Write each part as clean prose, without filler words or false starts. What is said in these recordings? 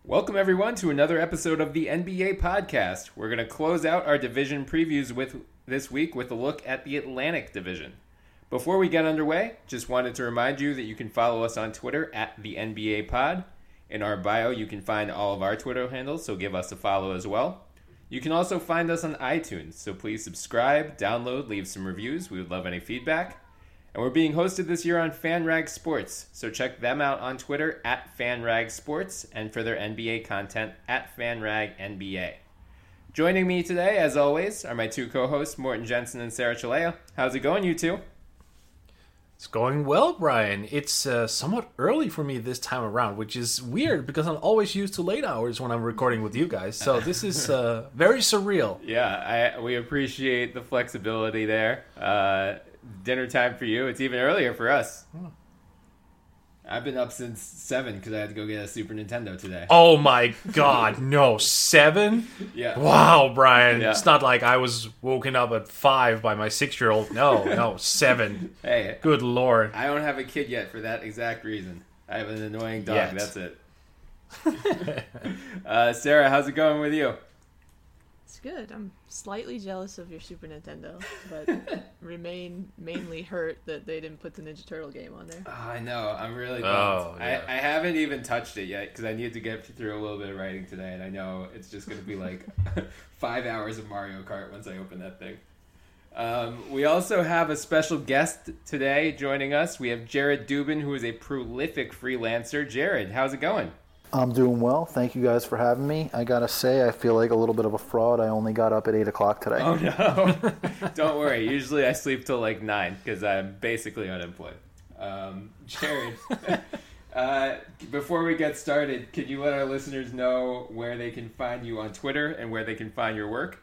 Welcome, everyone, to another episode of the NBA Podcast. We're going to close out our division previews this week with a look at the Atlantic Division. Before we get underway, just wanted to remind you that you can follow us on Twitter at the NBA Pod. In our bio, you can find all of our Twitter handles, so give us a follow as well. You can also find us on iTunes, so please subscribe, download, leave some reviews. We would love any feedback. And we're being hosted this year on FanRag Sports, so check them out on Twitter at FanRag Sports and for their NBA content at FanRag NBA. Joining me today, as always, are my two co-hosts, Morten Jensen and Sarah Chalea. How's it going, you two? It's going well, Brian. It's somewhat early for me this time around, which is weird because I'm always used to late hours when I'm recording with you guys. So this is very surreal. Yeah, we appreciate the flexibility there. Dinner time for you. It's even earlier for us. I've been up since 7 because I had to go get a Super Nintendo today. Oh my God, no, 7? Yeah. Wow, Brian. Yeah. It's not like I was woken up at 5 by my 6-year-old. No, 7. Hey, good Lord. I don't have a kid yet for that exact reason. I have an annoying dog. Yet. That's it. Sarah, how's it going with you? It's good. I'm slightly jealous of your Super Nintendo, but remain mainly hurt that they didn't put the Ninja Turtle game on there. Oh, I know. I'm really bummed. Oh, yeah. I haven't even touched it yet because I need to get through a little bit of writing today, and I know it's just going to be like 5 hours of Mario Kart once I open that thing. We also have a special guest today joining us. We have Jared Dubin, who is a prolific freelancer. Jared, how's it going? I'm doing well. Thank you guys for having me. I gotta say, I feel like a little bit of a fraud. I only got up at 8 o'clock today. Oh, no. Don't worry. Usually I sleep till like 9 because I'm basically unemployed. Jared, before we get started, can you let our listeners know where they can find you on Twitter and where they can find your work?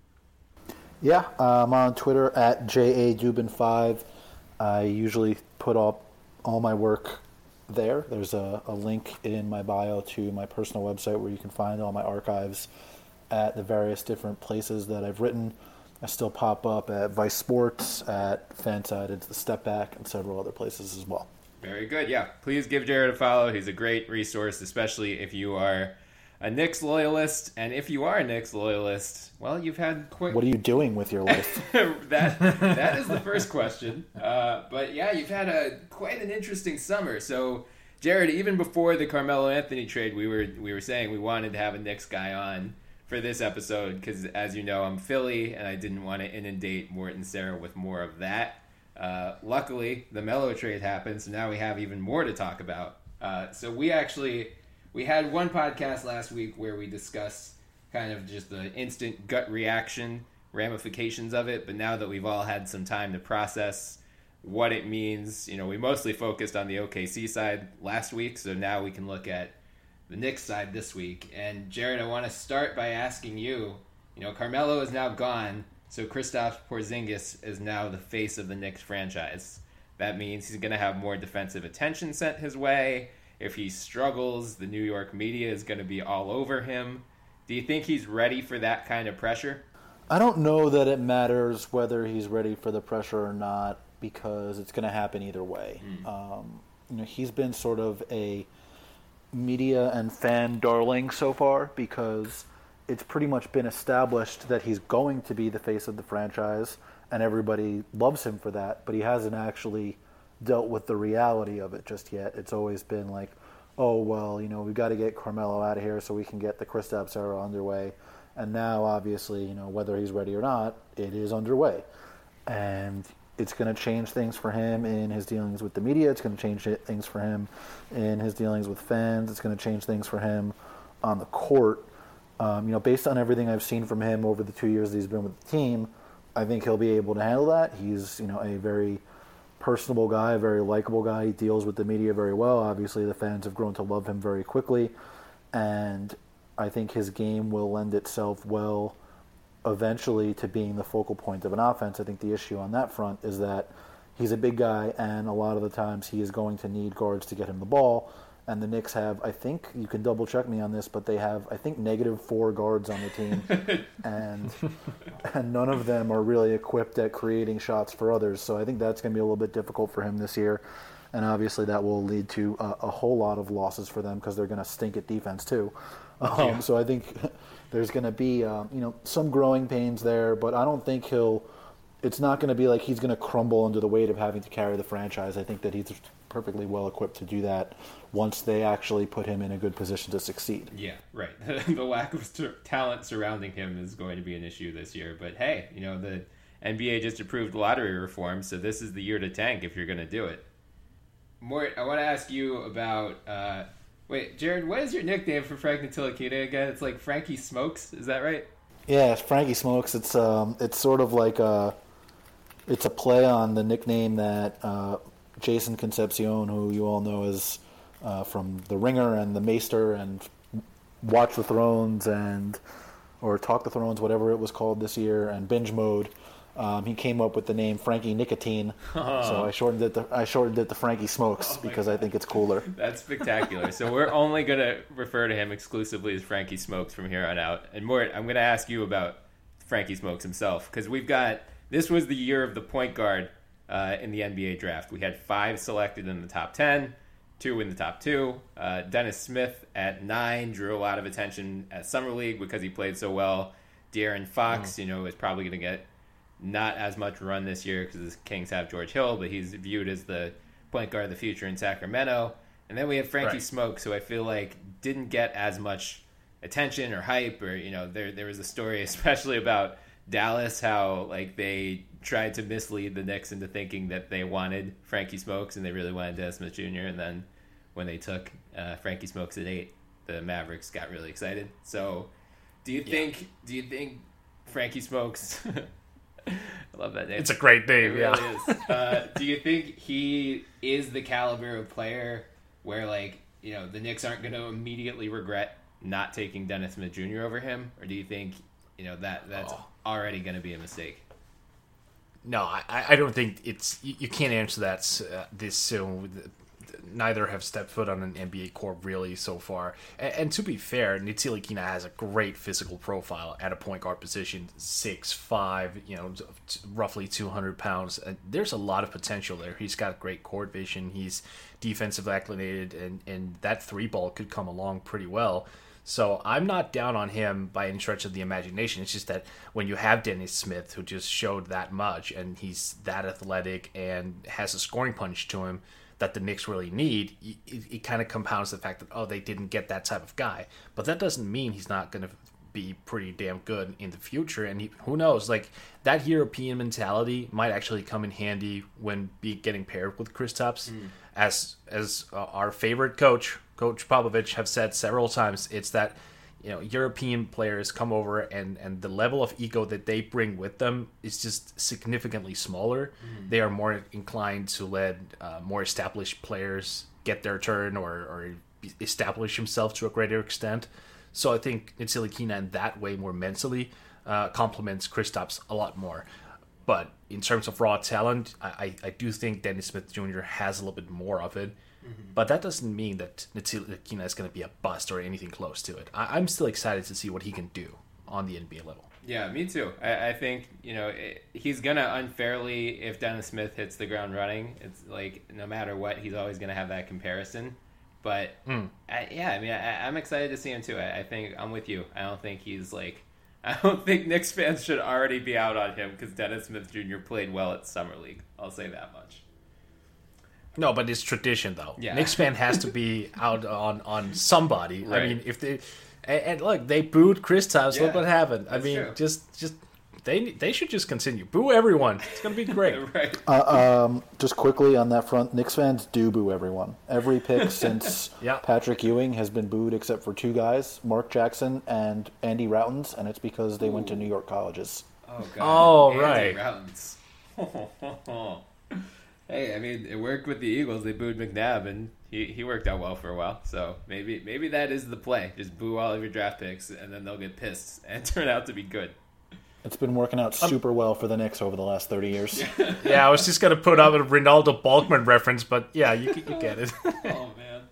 Yeah, I'm on Twitter at JADubin5. I usually put up all my work there. There's a link in my bio to my personal website where you can find all my archives at the various different places that I've written. I still pop up at Vice Sports, at Fansided, The Step Back, and several other places as well. Very good. Yeah, please give Jared a follow. He's a great resource, especially if you are a Knicks loyalist. And if you are a Knicks loyalist, well, you've had quite... What are you doing with your life? that is the first question. But yeah, you've had quite an interesting summer. So, Jared, even before the Carmelo Anthony trade, we were saying we wanted to have a Knicks guy on for this episode because, as you know, I'm Philly, and I didn't want to inundate Morten and Sarah with more of that. Luckily, the Melo trade happened, so now we have even more to talk about. So we had one podcast last week where we discussed kind of just the instant gut reaction ramifications of it, but now that we've all had some time to process what it means, we mostly focused on the OKC side last week, so now we can look at the Knicks side this week. And Jared, I want to start by asking you, Carmelo is now gone, so Kristaps Porzingis is now the face of the Knicks franchise. That means he's going to have more defensive attention sent his way. If he struggles, the New York media is going to be all over him. Do you think he's ready for that kind of pressure? I don't know that it matters whether he's ready for the pressure or not because it's going to happen either way. He's been sort of a media and fan darling so far because it's pretty much been established that he's going to be the face of the franchise and everybody loves him for that, but he hasn't actually dealt with the reality of it just yet. It's always been like, oh, well, we've got to get Carmelo out of here so we can get the Kristaps era underway. And now, obviously, whether he's ready or not, it is underway. And it's going to change things for him in his dealings with the media. It's going to change things for him in his dealings with fans. It's going to change things for him on the court. Based on everything I've seen from him over the 2 years that he's been with the team, I think he'll be able to handle that. He's, a very personable guy, a very likable guy. He deals with the media very well. Obviously, the fans have grown to love him very quickly. And I think his game will lend itself well eventually to being the focal point of an offense. I think the issue on that front is that he's a big guy, and a lot of the times he is going to need guards to get him the ball. And the Knicks have, I think, you can double check me on this, but they have, I think, -4 guards on the team. and none of them are really equipped at creating shots for others. So I think that's going to be a little bit difficult for him this year. and obviously that will lead to a whole lot of losses for them because they're going to stink at defense too. So I think there's going to be some growing pains there, but I don't think it's not going to be like he's going to crumble under the weight of having to carry the franchise. I think that he's perfectly well equipped to do that once they actually put him in a good position to succeed. Yeah, right. The lack of talent surrounding him is going to be an issue this year. But hey, the NBA just approved lottery reform, so this is the year to tank if you're going to do it. Mort, I want to ask you about... wait, Jared, what is your nickname for Frank Ntilikina again? It's like Frankie Smokes, is that right? Yeah, it's Frankie Smokes. It's sort of like it's a play on the nickname that Jason Concepcion, who you all know is from The Ringer and The Maester and Watch the Thrones or Talk the Thrones, whatever it was called this year, and Binge Mode. He came up with the name Frankie Nicotine, so I shortened it to Frankie Smokes because I think it's cooler. That's spectacular. So we're only going to refer to him exclusively as Frankie Smokes from here on out. And Mort, I'm going to ask you about Frankie Smokes himself because this was the year of the point guard in the NBA draft. We had 5 selected in the top 10, 2 in the top 2. Dennis Smith at 9 drew a lot of attention at Summer League because he played so well. De'Aaron Fox, is probably going to get not as much run this year because the Kings have George Hill, but he's viewed as the point guard of the future in Sacramento. And then we have Frankie Smokes, who I feel like didn't get as much attention or hype, or there was a story especially about Dallas, how they tried to mislead the Knicks into thinking that they wanted Frankie Smokes and they really wanted Dennis Smith Jr. And then when they took Frankie Smokes at 8, the Mavericks got really excited. So do you think Frankie Smokes I love that name. It's a great name. It really is. Do you think he is the caliber of player where the Knicks aren't going to immediately regret not taking Dennis Smith Jr. over him, or do you think that's already going to be a mistake? No, I don't think it's. You can't answer that this soon. Neither have stepped foot on an NBA court really so far. And to be fair, Ntilikina has a great physical profile at a point guard position, 6'5", roughly 200 pounds. There's a lot of potential there. He's got great court vision. He's defensive acclimated, and that 3-ball could come along pretty well. So I'm not down on him by any stretch of the imagination. It's just that when you have Dennis Smith, who just showed that much, and he's that athletic and has a scoring punch to him that the Knicks really need, it kind of compounds the fact that, they didn't get that type of guy. But that doesn't mean he's not going to be pretty damn good in the future. And who knows, that European mentality might actually come in handy when getting paired with Kristaps. As our favorite coach Popovich, have said several times, it's that European players come over and the level of ego that they bring with them is just significantly smaller. They are more inclined to let more established players get their turn or establish himself to a greater extent. So I think Ntilikina in that way more mentally complements Kristaps a lot more. But in terms of raw talent, I do think Dennis Smith Jr. has a little bit more of it. But that doesn't mean that Ntilikina is going to be a bust or anything close to it. I'm still excited to see what he can do on the NBA level. Yeah, me too. I think, he's going to unfairly, if Dennis Smith hits the ground running, it's no matter what, he's always going to have that comparison. But, I'm excited to see him too. I think I'm with you. I don't think Knicks fans should already be out on him because Dennis Smith Jr. played well at Summer League. I'll say that much. No, but it's tradition, though. Yeah. Knicks fan has to be out on somebody. Right. I mean, if they and look, they booed Kristaps. Yeah, look what happened. I mean, true. just they should just continue. Boo everyone. It's gonna be great. Right. Just quickly on that front, Knicks fans do boo everyone. Every pick since Patrick Ewing has been booed except for 2 guys, Mark Jackson and Andy Routins, and it's because they went to New York colleges. Oh, God. Oh, Andy right. Routins. Hey, I mean, it worked with the Eagles. They booed McNabb, and he worked out well for a while. So maybe that is the play. Just boo all of your draft picks, and then they'll get pissed and turn out to be good. It's been working out super well for the Knicks over the last 30 years. Yeah, I was just going to put up a Ronaldo Balkman reference, but yeah, you get it. Oh,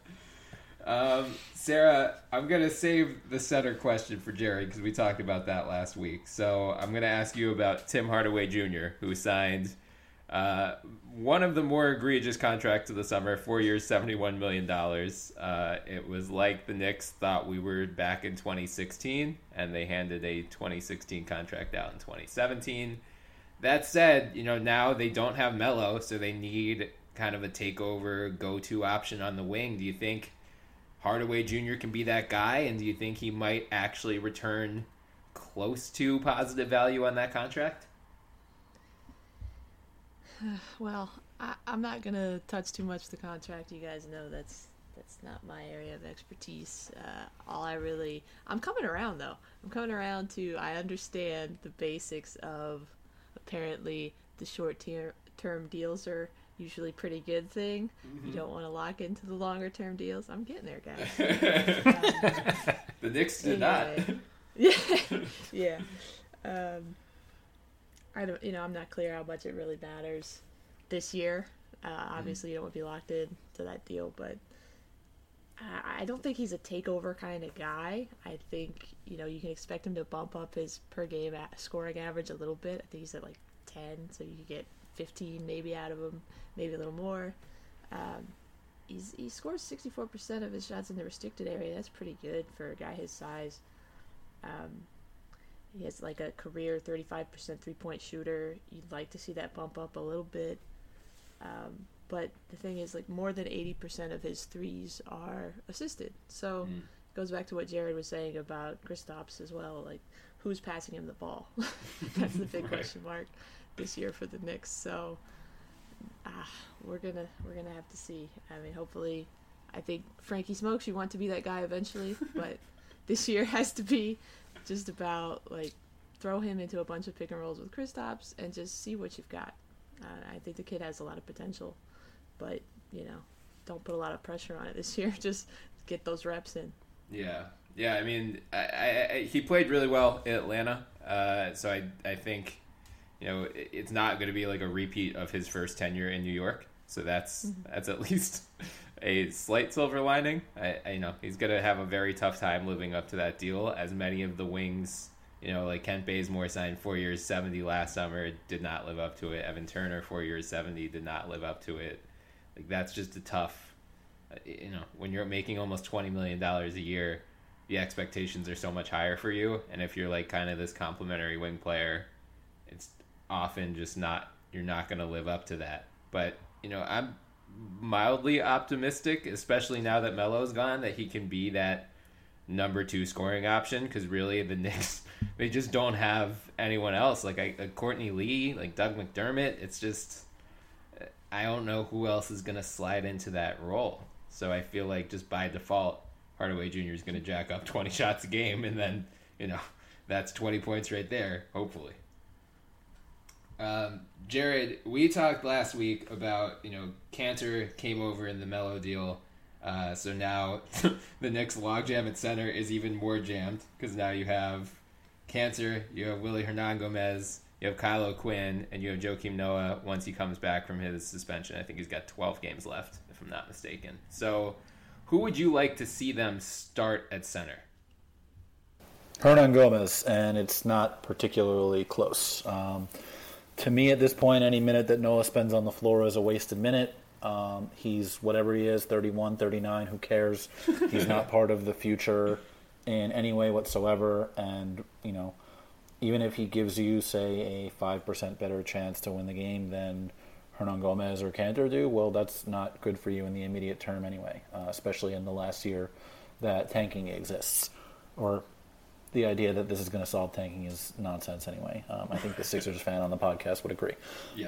man. Sarah, I'm going to save the center question for Jerry because we talked about that last week. So I'm going to ask you about Tim Hardaway Jr., who signed One of the more egregious contracts of the summer, 4 years, $71 million. It was like the Knicks thought we were back in 2016, and they handed a 2016 contract out in 2017. That said, now they don't have Melo, so they need kind of a takeover go-to option on the wing. Do you think Hardaway Jr. can be that guy, and do you think he might actually return close to positive value on that contract? Well, I'm not gonna touch too much the contract. You guys know that's not my area of expertise. I'm coming around though. I'm coming around to I understand the basics of apparently the short-term deals are usually pretty good thing. Mm-hmm. You don't want to lock into the longer-term deals. I'm getting there, guys. The Knicks did not. Yeah. I'm not clear how much it really matters this year. Obviously, you don't want to be locked in to that deal, but I don't think he's a takeover kind of guy. I think, you can expect him to bump up his per game scoring average a little bit. I think he's at like 10, so you could get 15 maybe out of him, maybe a little more. He scores 64% of his shots in the restricted area. That's pretty good for a guy his size. He has like a career 35% three-point shooter. You'd like to see that bump up a little bit. But the thing is, like, more than 80% of his threes are assisted. So it goes back to what Jared was saying about Kristaps as well. Like, who's passing him the ball? That's the big question mark this year for the Knicks. So we're gonna have to see. I mean, hopefully, I think Frankie Smokes, you want to be that guy eventually, but this year has to be just about, like, throw him into a bunch of pick and rolls with Kristaps and just see what you've got. I think the kid has a lot of potential, but, don't put a lot of pressure on it this year. Just get those reps in. Yeah. I mean, he played really well in Atlanta, so I think, it's not going to be like a repeat of his first tenure in New York. So that's at least a slight silver lining. I know he's going to have a very tough time living up to that deal, as many of the wings, like Kent Bazemore signed 4 years, $70 last summer, did not live up to it. Evan Turner, 4 years, $70, did not live up to it. Like, that's just a tough, when you're making almost $20 million a year, the expectations are so much higher for you. And if you're like kind of this complimentary wing player, it's often just you're not going to live up to that. But, I'm mildly optimistic, especially now that Melo's gone, that he can be that number 2 scoring option, because really the Knicks, they just don't have anyone else. Like Courtney Lee, like Doug McDermott, it's just, I don't know who else is going to slide into that role. So I feel like just by default, Hardaway Jr. is going to jack up 20 shots a game, and then, that's 20 points right there, hopefully. Jared, we talked last week about, Kanter came over in the Melo deal. So now the Knicks logjam at center is even more jammed, because now you have Kanter, you have Willy Hernangomez, you have Kyle O'Quinn, and you have Joakim Noah once he comes back from his suspension. I think he's got 12 games left, if I'm not mistaken. So who would you like to see them start at center? Hernangomez, and it's not particularly close. To me, at this point, any minute that Noah spends on the floor is a wasted minute. He's whatever he is, 31, 39, who cares? He's not part of the future in any way whatsoever. And, even if he gives you, say, a 5% better chance to win the game than Hernangomez or Kanter do, well, that's not good for you in the immediate term anyway, especially in the last year that tanking exists. Or the idea that this is going to solve tanking is nonsense anyway. I think the Sixers fan on the podcast would agree. Yes.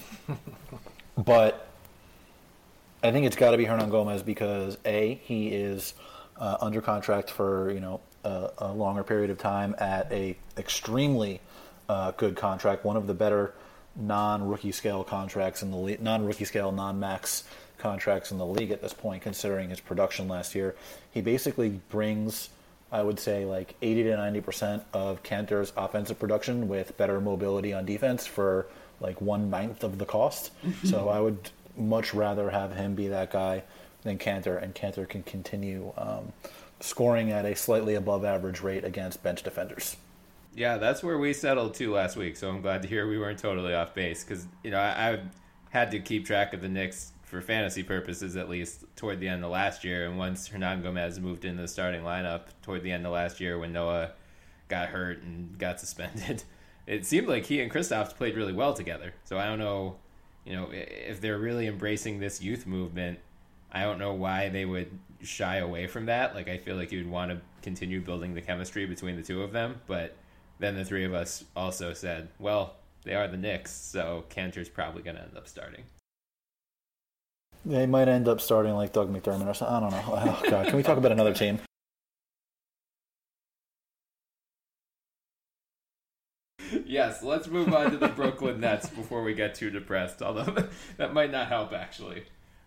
But I think it's got to be Hernangomez because, A, he is under contract for, a longer period of time at a extremely good contract, one of the better non-rookie scale contracts in the league, non-rookie scale, non-max contracts in the league at this point, considering his production last year. He basically brings, I would say, like 80 to 90% of Kanter's offensive production with better mobility on defense for like 1/9 of the cost. So I would much rather have him be that guy than Kanter, and Kanter can continue scoring at a slightly above average rate against bench defenders. Yeah, that's where we settled too last week. So I'm glad to hear we weren't totally off base because I had to keep track of the Knicks for fantasy purposes at least toward the end of last year. And once Hernan Gomez moved into the starting lineup toward the end of last year when Noah got hurt and got suspended, it seemed like he and Kristaps played really well together. So I don't know, if they're really embracing this youth movement, I don't know why they would shy away from that. Like, I feel like you'd want to continue building the chemistry between the two of them. But then the three of us also said, well, they are the Knicks, so Kanter's probably going to end up starting. They might end up starting like Doug McDermott or something. I don't know. Oh, God. Can we talk about another team? Yes, let's move on to the Brooklyn Nets before we get too depressed, although that might not help, actually.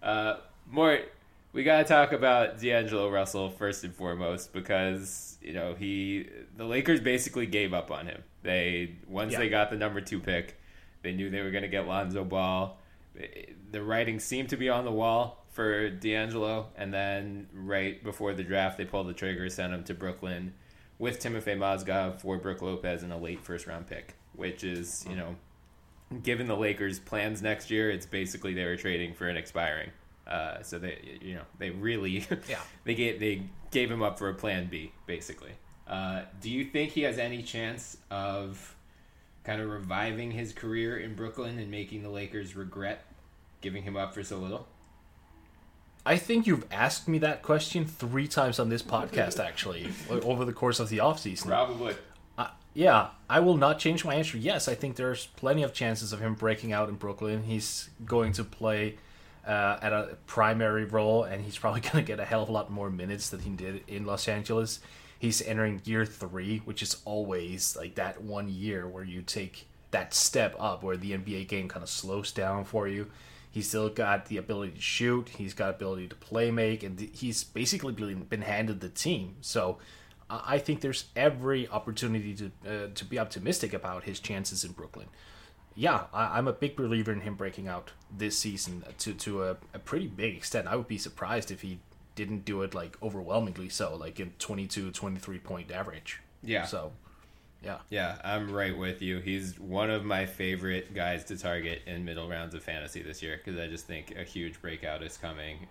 We got to talk about D'Angelo Russell first and foremost because, the Lakers basically gave up on him. They got the number 2 pick, they knew they were going to get Lonzo Ball. The writing seemed to be on the wall for D'Angelo, and then right before the draft, they pulled the trigger, sent him to Brooklyn with Timofey Mozgov for Brook Lopez and a late first-round pick, which is, given the Lakers' plans next year, it's basically they were trading for an expiring. So they really they gave him up for a plan B, basically. Do you think he has any chance of kind of reviving his career in Brooklyn and making the Lakers regret giving him up for so little? I think you've asked me that question 3 times on this podcast, actually, over the course of the offseason. Probably. Yeah, I will not change my answer. Yes, I think there's plenty of chances of him breaking out in Brooklyn. He's going to play at a primary role, and he's probably going to get a hell of a lot more minutes than he did in Los Angeles. He's entering year 3, which is always like that 1 year where you take that step up, where the NBA game kind of slows down for you. He's still got the ability to shoot. He's got ability to play make, and he's basically been handed the team. So I think there's every opportunity to be optimistic about his chances in Brooklyn. Yeah, I'm a big believer in him breaking out this season to a pretty big extent. I would be surprised if he didn't do it like overwhelmingly so, like in 22, 23 point average. Yeah. So, yeah. Yeah, I'm right with you. He's one of my favorite guys to target in middle rounds of fantasy this year because I just think a huge breakout is coming.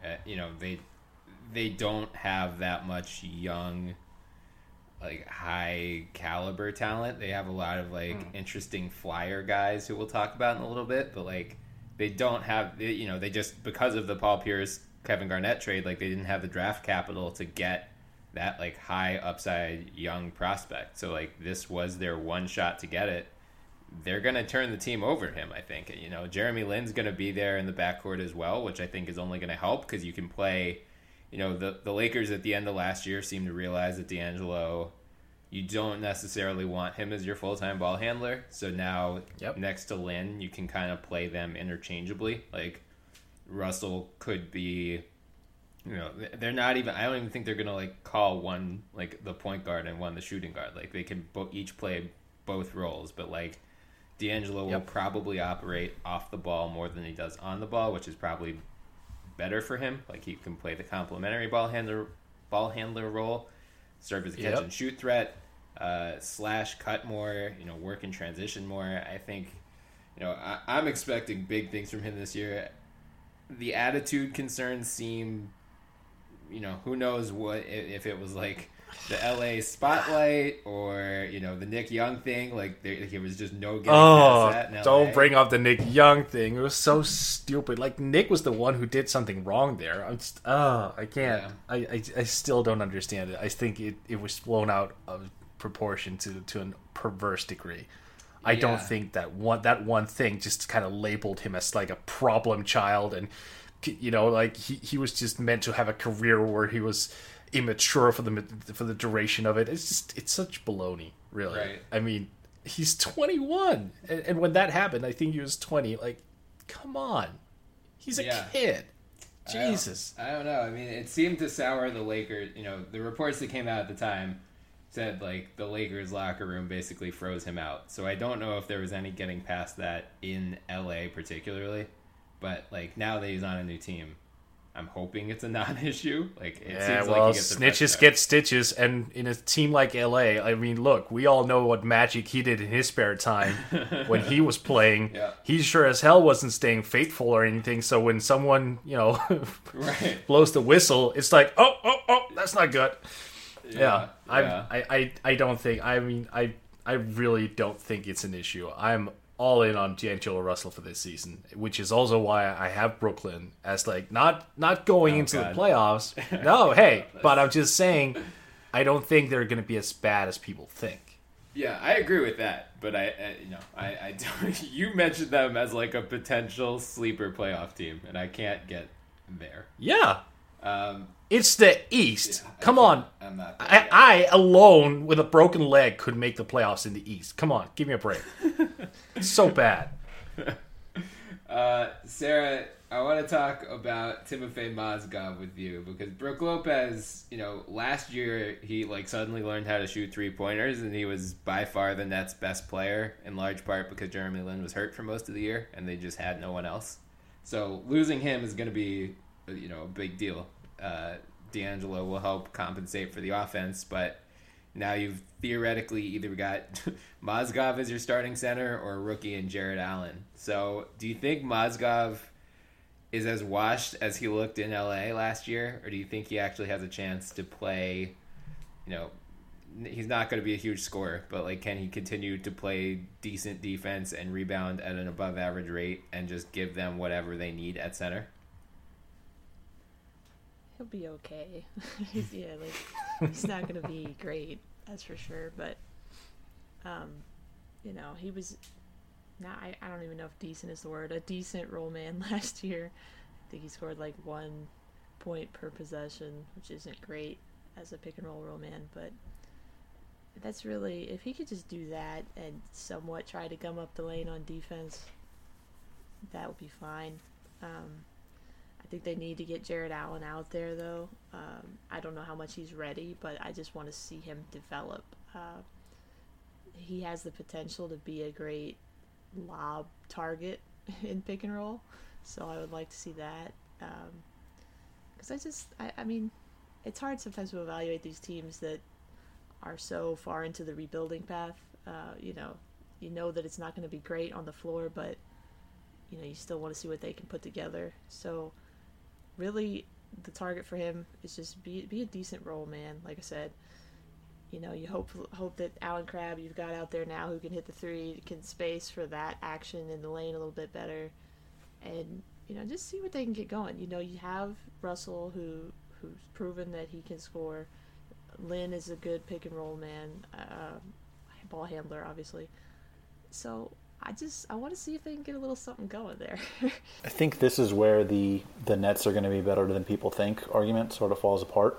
They don't have that much young, like high caliber talent. They have a lot of interesting flyer guys who we'll talk about in a little bit, but they don't have, they just, because of the Paul Pierce, Kevin Garnett trade, they didn't have the draft capital to get that high upside young prospect. So this was their one shot to get it. They're going to turn the team over him, I think. Jeremy Lin's going to be there in the backcourt as well, which I think is only going to help because you can play, the Lakers at the end of last year seemed to realize that D'Angelo, you don't necessarily want him as your full-time ball handler. So now next to Lin, you can kind of play them interchangeably. Russell could be, they're not even, I don't even think they're going to call one the point guard and one the shooting guard. They can each play both roles, but D'Angelo will probably operate off the ball more than he does on the ball, which is probably better for him. He can play the complementary ball handler role, serve as a catch and shoot threat, slash cut more, work in transition more. I think, I'm expecting big things from him this year. The attitude concerns seem, who knows what, if it was the LA spotlight or, the Nick Young thing, there was just no getting past that in LA. Don't bring up the Nick Young thing. It was so stupid. Nick was the one who did something wrong there. I can't. Yeah. I still don't understand it. I think it was blown out of proportion to a perverse degree. I don't think that one thing just kind of labeled him as a problem child, and he was just meant to have a career where he was immature for the duration of it. It's such baloney, really. Right. I mean, he's 21, and when that happened, I think he was 20. Come on, he's a kid. Jesus. I don't know. I mean, it seemed to sour the Lakers. The reports that came out at the time said the Lakers locker room basically froze him out. So I don't know if there was any getting past that in LA particularly, but now that he's on a new team, I'm hoping it's a non-issue. Like it Yeah, seems well, like he gets the best snitches start. get stitches, and in a team like LA, I mean, look, we all know what magic he did in his spare time when he was playing. Yeah. He sure as hell wasn't staying faithful or anything. So when someone, Right. blows the whistle, it's like, oh, that's not good. Yeah, yeah. I don't think. I mean, I really don't think it's an issue. I'm all in on D'Angelo Russell for this season, which is also why I have Brooklyn as like not going into God. the playoffs. No, hey, but I'm just saying, I don't think they're going to be as bad as people think. Yeah, I agree with that, but I don't, you mentioned them as like a potential sleeper playoff team, and I can't get there. Yeah, Um, it's the East. I Come can't- on. I'm not. there yet. I alone with a broken leg could make the playoffs in the East. Come on, give me a break. It's so bad. Sarah, I want to talk about Timofey Mozgov with you because Brook Lopez, last year he like suddenly learned how to shoot 3-pointers and he was by far the Nets' best player in large part because Jeremy Lin was hurt for most of the year and they just had no one else. So losing him is going to be, a big deal. D'Angelo will help compensate for the offense, but now you've theoretically either got Mozgov as your starting center or a rookie in Jared Allen. So do you think Mozgov is as washed as he looked in LA last year, or do you think he actually has a chance to play, he's not going to be a huge scorer, but like can he continue to play decent defense and rebound at an above average rate and just give them whatever they need at center? He'll be okay. He's not gonna be great, that's for sure. But, he was. I don't even know if decent is the word. A decent roll man last year. I think he scored like 1 point per possession, which isn't great as a pick and roll man. But that's really, if he could just do that and somewhat try to gum up the lane on defense, that would be fine. I think they need to get Jared Allen out there, though. I don't know how much he's ready, but I just want to see him develop. He has the potential to be a great lob target in pick and roll, so I would like to see that. Because I mean, it's hard sometimes to evaluate these teams that are so far into the rebuilding path. You know that it's not going to be great on the floor, but you still want to see what they can put together. So really the target for him is just be a decent role man. Like I said, you hope that Alan Crabb you've got out there now who can hit the three, can space for that action in the lane a little bit better, and just see what they can get going. You have Russell who's proven that he can score. Lynn is a good pick and roll man, ball handler obviously. So I want to see if they can get a little something going there. I think this is where the Nets are going to be better than people think argument sort of falls apart.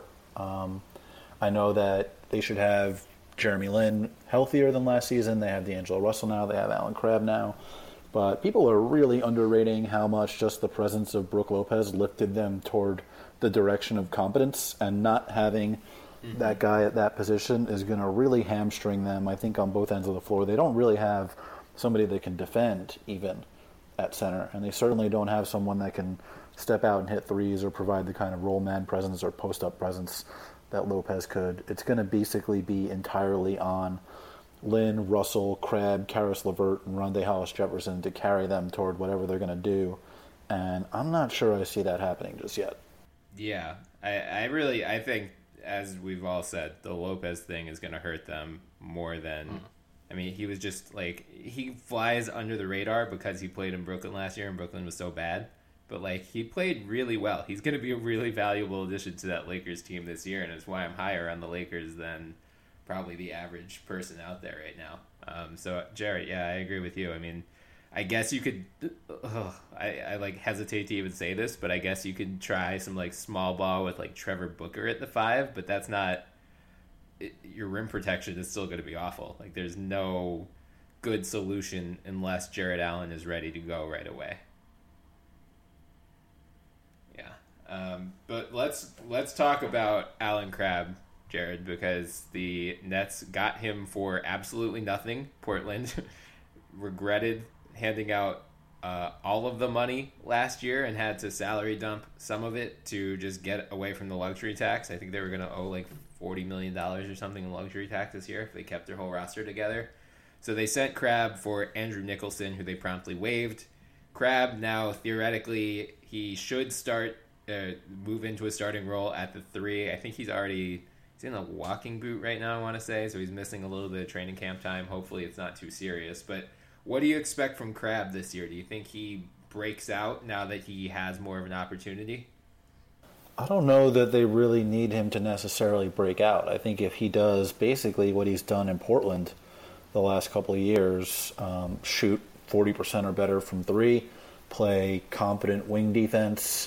I know that they should have Jeremy Lin healthier than last season. They have D'Angelo Russell now. They have Alan Crabb now. But people are really underrating how much just the presence of Brook Lopez lifted them toward the direction of competence, and not having that guy at that position is going to really hamstring them, I think, on both ends of the floor. They don't really have somebody that can defend even at center, and they certainly don't have someone that can step out and hit threes or provide the kind of roll man presence or post-up presence that Lopez could. It's going to basically be entirely on Lynn, Russell, Crabb, Karis LeVert, and Rondae Hollis-Jefferson to carry them toward whatever they're going to do, and I'm not sure I see that happening just yet. Yeah, I think, as we've all said, the Lopez thing is going to hurt them more than... I mean, he was just like, he flies under the radar because he played in Brooklyn last year and Brooklyn was so bad. But like, he played really well. He's going to be a really valuable addition to that Lakers team this year, and it's why I'm higher on the Lakers than probably the average person out there right now. So, Jared, yeah, I agree with you. I mean, I guess you could, I like hesitate to even say this, but I guess you could try some like small ball with like Trevor Booker at the 5, but that's not, your rim protection is still going to be awful. Like, there's no good solution unless Jared Allen is ready to go right away. Yeah. But let's talk about Alan Crabb, Jared, because the Nets got him for absolutely nothing. Portland regretted handing out all of the money last year and had to salary dump some of it to just get away from the luxury tax. I think they were going to owe like $40 million or something in luxury tax this year if they kept their whole roster together. So they sent Crabbe for Andrew Nicholson, who they promptly waived. Crabbe now, theoretically, he should move into a starting role at the 3. I think he's in a walking boot right now, I want to say, so he's missing a little bit of training camp time. Hopefully it's not too serious. But what do you expect from Crabbe this year? Do you think he breaks out now that he has more of an opportunity? I don't know that they really need him to necessarily break out. I think if he does basically what he's done in Portland the last couple of years, shoot 40% or better from 3, play competent wing defense,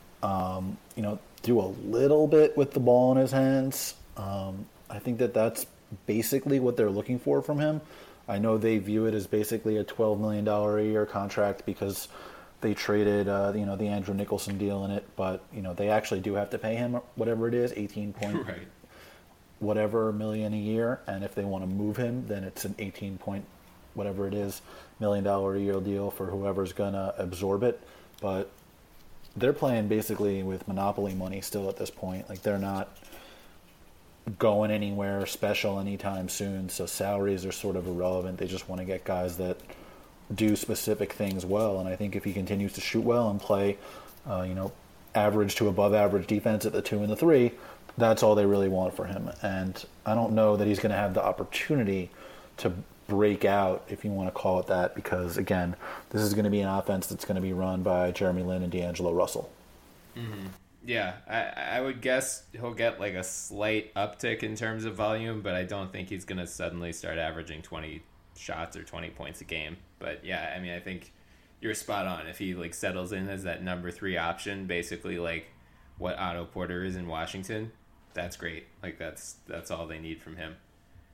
do a little bit with the ball in his hands. I think that's basically what they're looking for from him. I know they view it as basically a $12 million a year contract because they traded, the Andrew Nicholson deal in it, but, they actually do have to pay him whatever it is, 18 point Right. whatever million a year, and if they want to move him, then it's an 18 point whatever it is $1 million a year deal for whoever's gonna absorb it. But they're playing basically with monopoly money still at this point. Like, they're not going anywhere special anytime soon, so salaries are sort of irrelevant. They just want to get guys that do specific things well, and I think if he continues to shoot well and play average to above average defense at the 2 and the 3, that's all they really want for him. And I don't know that he's going to have the opportunity to break out, if you want to call it that, because again, this is going to be an offense that's going to be run by Jeremy Lin and D'Angelo Russell. Mm-hmm. Yeah, I would guess he'll get like a slight uptick in terms of volume, but I don't think he's going to suddenly start averaging 20 shots or 20 points a game. But yeah, I mean, I think you're spot on. If he like settles in as that number 3 option, basically like what Otto Porter is in Washington, that's great. Like that's all they need from him.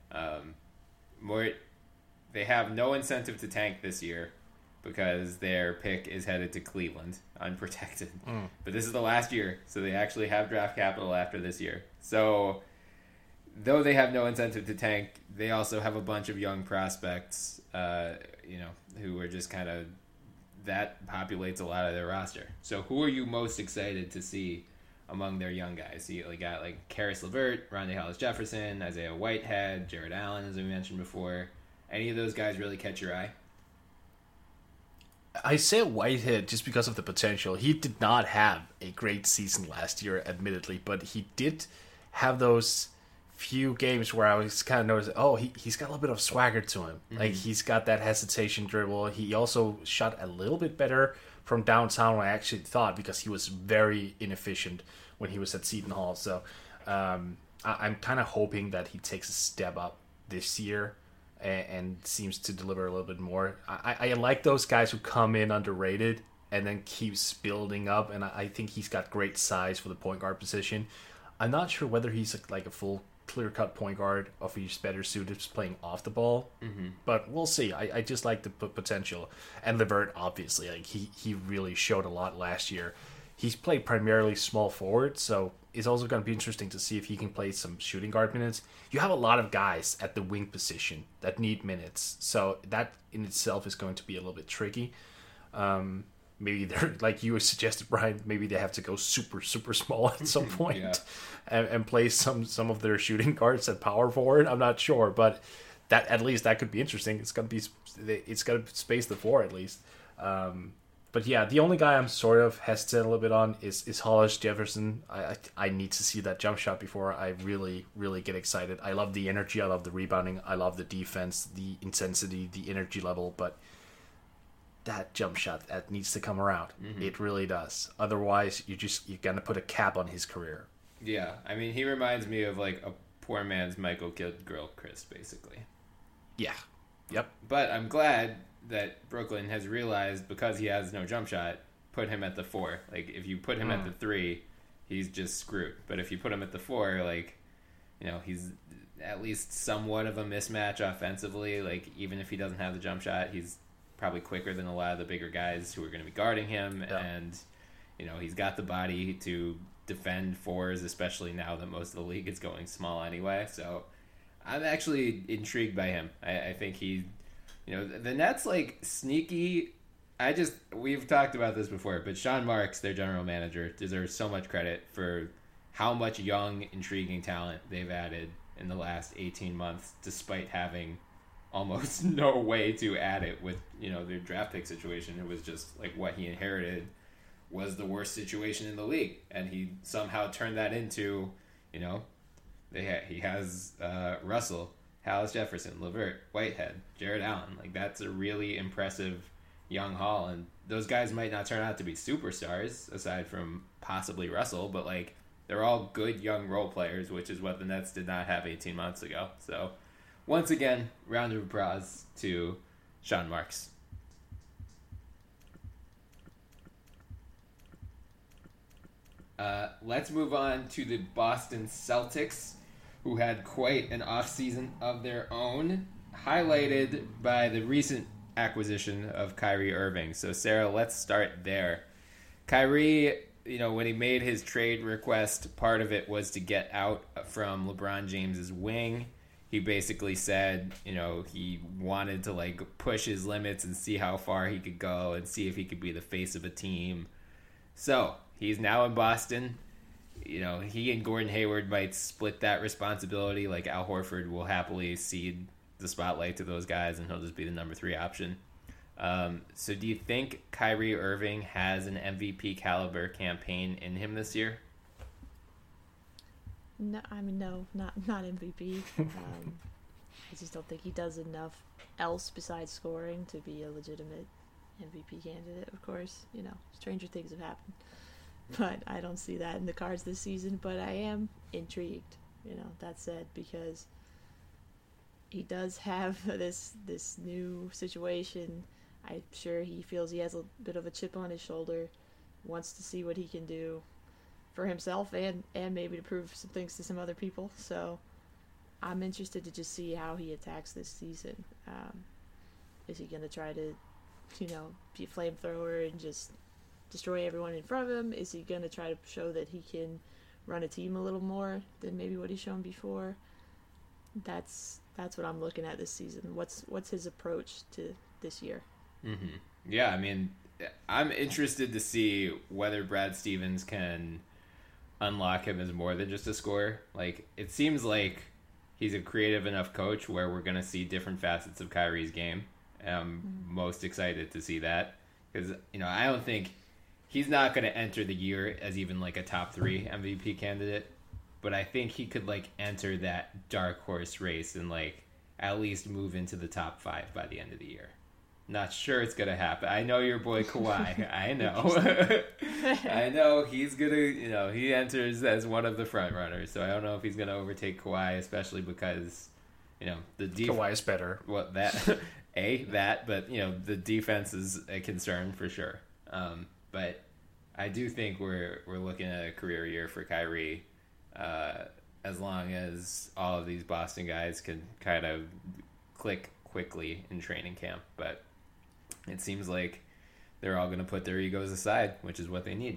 They have no incentive to tank this year because their pick is headed to Cleveland unprotected. But this is the last year, so they actually have draft capital after this year. So though they have no incentive to tank, they also have a bunch of young prospects, who are just kind of, that populates a lot of their roster. So who are you most excited to see among their young guys? You got like Karis LeVert, Rondae Hollis-Jefferson, Isaiah Whitehead, Jared Allen, as we mentioned before. Any of those guys really catch your eye? I say Whitehead just because of the potential. He did not have a great season last year, admittedly, but he did have those few games where I was kind of noticing, he's got a little bit of swagger to him. Mm-hmm. Like, he's got that hesitation dribble. He also shot a little bit better from downtown than I actually thought, because he was very inefficient when he was at Seton Hall. So I'm kind of hoping that he takes a step up this year and seems to deliver a little bit more. I like those guys who come in underrated and then keeps building up, and I think he's got great size for the point guard position. I'm not sure whether he's like a full clear-cut point guard or if he's better suited to playing off the ball, but we'll see. I just like the potential. And LeVert, obviously, like he really showed a lot last year. He's played primarily small forward, so it's also going to be interesting to see if he can play some shooting guard minutes. You have a lot of guys at the wing position that need minutes, so that in itself is going to be a little bit tricky. Maybe they're, like you suggested, Brian, maybe they have to go super, super small at some point. Yeah. and play some of their shooting guards at power forward. I'm not sure, but that at least that could be interesting. It's going to space the floor at least. But yeah, the only guy I'm sort of hesitant a little bit on is Hollis Jefferson. I need to see that jump shot before I really, really get excited. I love the energy. I love the rebounding. I love the defense, the intensity, the energy level. But that jump shot, that needs to come around. Mm-hmm. It really does. Otherwise, you're going to put a cap on his career. Yeah, I mean, he reminds me of like a poor man's Michael Gilchrist, basically. Yeah. Yep. But I'm glad that Brooklyn has realized, because he has no jump shot, put him at the 4. Like, if you put him at the 3, he's just screwed. But if you put him at the 4, like, he's at least somewhat of a mismatch offensively. Like, even if he doesn't have the jump shot, he's probably quicker than a lot of the bigger guys who are going to be guarding him. Yeah. And, he's got the body to defend 4s, especially now that most of the league is going small anyway. So I'm actually intrigued by him. I think he... the Nets, like, sneaky we've talked about this before, but Sean Marks, their general manager, deserves so much credit for how much young, intriguing talent they've added in the last 18 months, despite having almost no way to add it with, their draft pick situation. It was just like what he inherited was the worst situation in the league, and he somehow turned that into, he has Russell, Hollis Jefferson, LeVert, Whitehead, Jared Allen. Like, that's a really impressive young haul, and those guys might not turn out to be superstars aside from possibly Russell, but like, they're all good young role players, which is what the Nets did not have 18 months ago. So once again, round of applause to Sean Marks. Let's move on to the Boston Celtics, who had quite an offseason of their own, highlighted by the recent acquisition of Kyrie Irving. So, Sarah, let's start there. Kyrie, when he made his trade request, part of it was to get out from LeBron James's wing. He basically said, he wanted to push his limits and see how far he could go and see if he could be the face of a team. So he's now in Boston. He and Gordon Hayward might split that responsibility. Like, Al Horford will happily cede the spotlight to those guys, and he'll just be the number 3 option. So do you think Kyrie Irving has an MVP caliber campaign in him this year? No, not MVP. I just don't think he does enough else besides scoring to be a legitimate MVP candidate. Of course, stranger things have happened, but I don't see that in the cards this season. But I am intrigued. That said, because he does have this new situation. I'm sure he feels he has a bit of a chip on his shoulder, wants to see what he can do for himself and maybe to prove some things to some other people. So I'm interested to just see how he attacks this season. Is he going to try to, be a flamethrower and just destroy everyone in front of him? Is he going to try to show that he can run a team a little more than maybe what he's shown before? That's what I'm looking at this season. What's his approach to this year? Mm-hmm. Yeah, I'm interested to see whether Brad Stevens can unlock him as more than just a scorer. Like, it seems like he's a creative enough coach where we're going to see different facets of Kyrie's game. I'm most excited to see that because, I don't think he's not going to enter the year as even a top 3 MVP candidate, but I think he could enter that dark horse race and at least move into the top 5 by the end of the year. Not sure it's gonna happen. I know your boy Kawhi. I know. I know he's gonna. He enters as one of the front runners. So I don't know if he's gonna overtake Kawhi, especially because, the Kawhi is better. Well, but the defense is a concern for sure. But I do think we're looking at a career year for Kyrie, as long as all of these Boston guys can kind of click quickly in training camp. But it seems like they're all going to put their egos aside, which is what they need.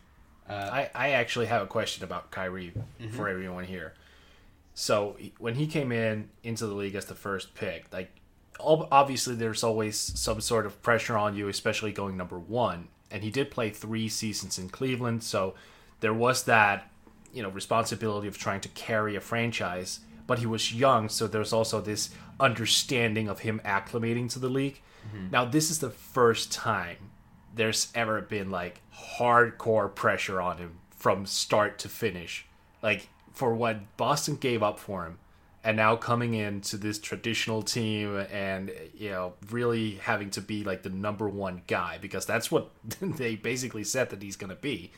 I actually have a question about Kyrie for everyone here. So when he came into the league as the first pick, obviously there's always some sort of pressure on you, especially going number 1. And he did play 3 seasons in Cleveland, so there was that, responsibility of trying to carry a franchise. But he was young, so there's also this understanding of him acclimating to the league. Now, this is the first time there's ever been hardcore pressure on him from start to finish. For what Boston gave up for him, and now coming into this traditional team and, really having to be the number 1 guy, because that's what they basically said that he's going to be.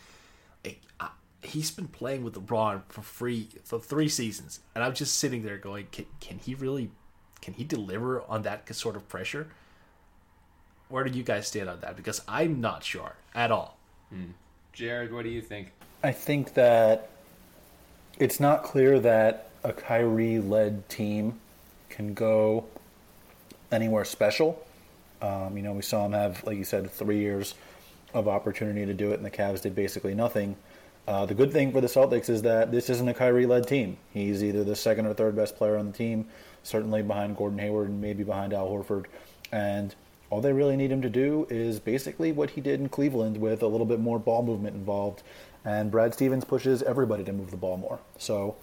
He's been playing with LeBron for 3 seasons, and I'm just sitting there going, can he deliver on that sort of pressure? Where do you guys stand on that? Because I'm not sure at all. Jared, what do you think? I think that it's not clear that a Kyrie-led team can go anywhere special. We saw him have, like you said, 3 years of opportunity to do it, and the Cavs did basically nothing. The good thing for the Celtics is that this isn't a Kyrie-led team. He's either the second or third best player on the team, certainly behind Gordon Hayward and maybe behind Al Horford. And all they really need him to do is basically what he did in Cleveland with a little bit more ball movement involved. And Brad Stevens pushes everybody to move the ball more. So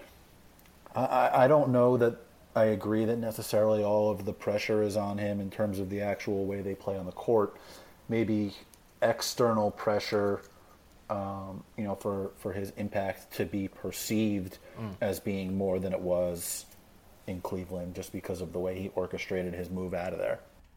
I don't know that I agree that necessarily all of the pressure is on him in terms of the actual way they play on the court. Maybe external pressure, for his impact to be perceived as being more than it was in Cleveland, just because of the way he orchestrated his move out of there.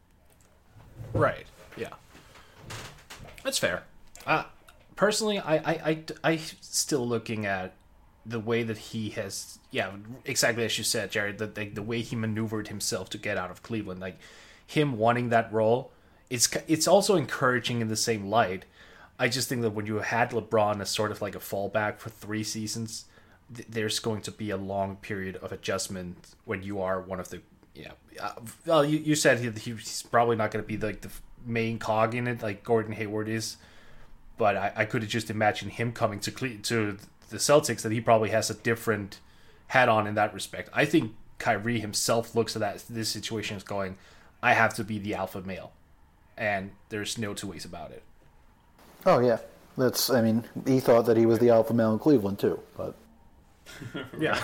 Right. Yeah. That's fair. Personally, I still looking at the way that he has, exactly as you said, Jared, the way he maneuvered himself to get out of Cleveland, like him wanting that role, it's also encouraging in the same light. I just think that when you had LeBron as sort of like a fallback for 3 seasons, there's going to be a long period of adjustment when you are one of the, well, you said he's probably not going to be like the main cog in it like Gordon Hayward is, but I could just imagine him coming to the Celtics, that he probably has a different hat on in that respect. I think Kyrie himself looks at this situation as going, I have to be the alpha male, and there's no two ways about it. Oh yeah, he thought that he was the alpha male in Cleveland too, but yeah,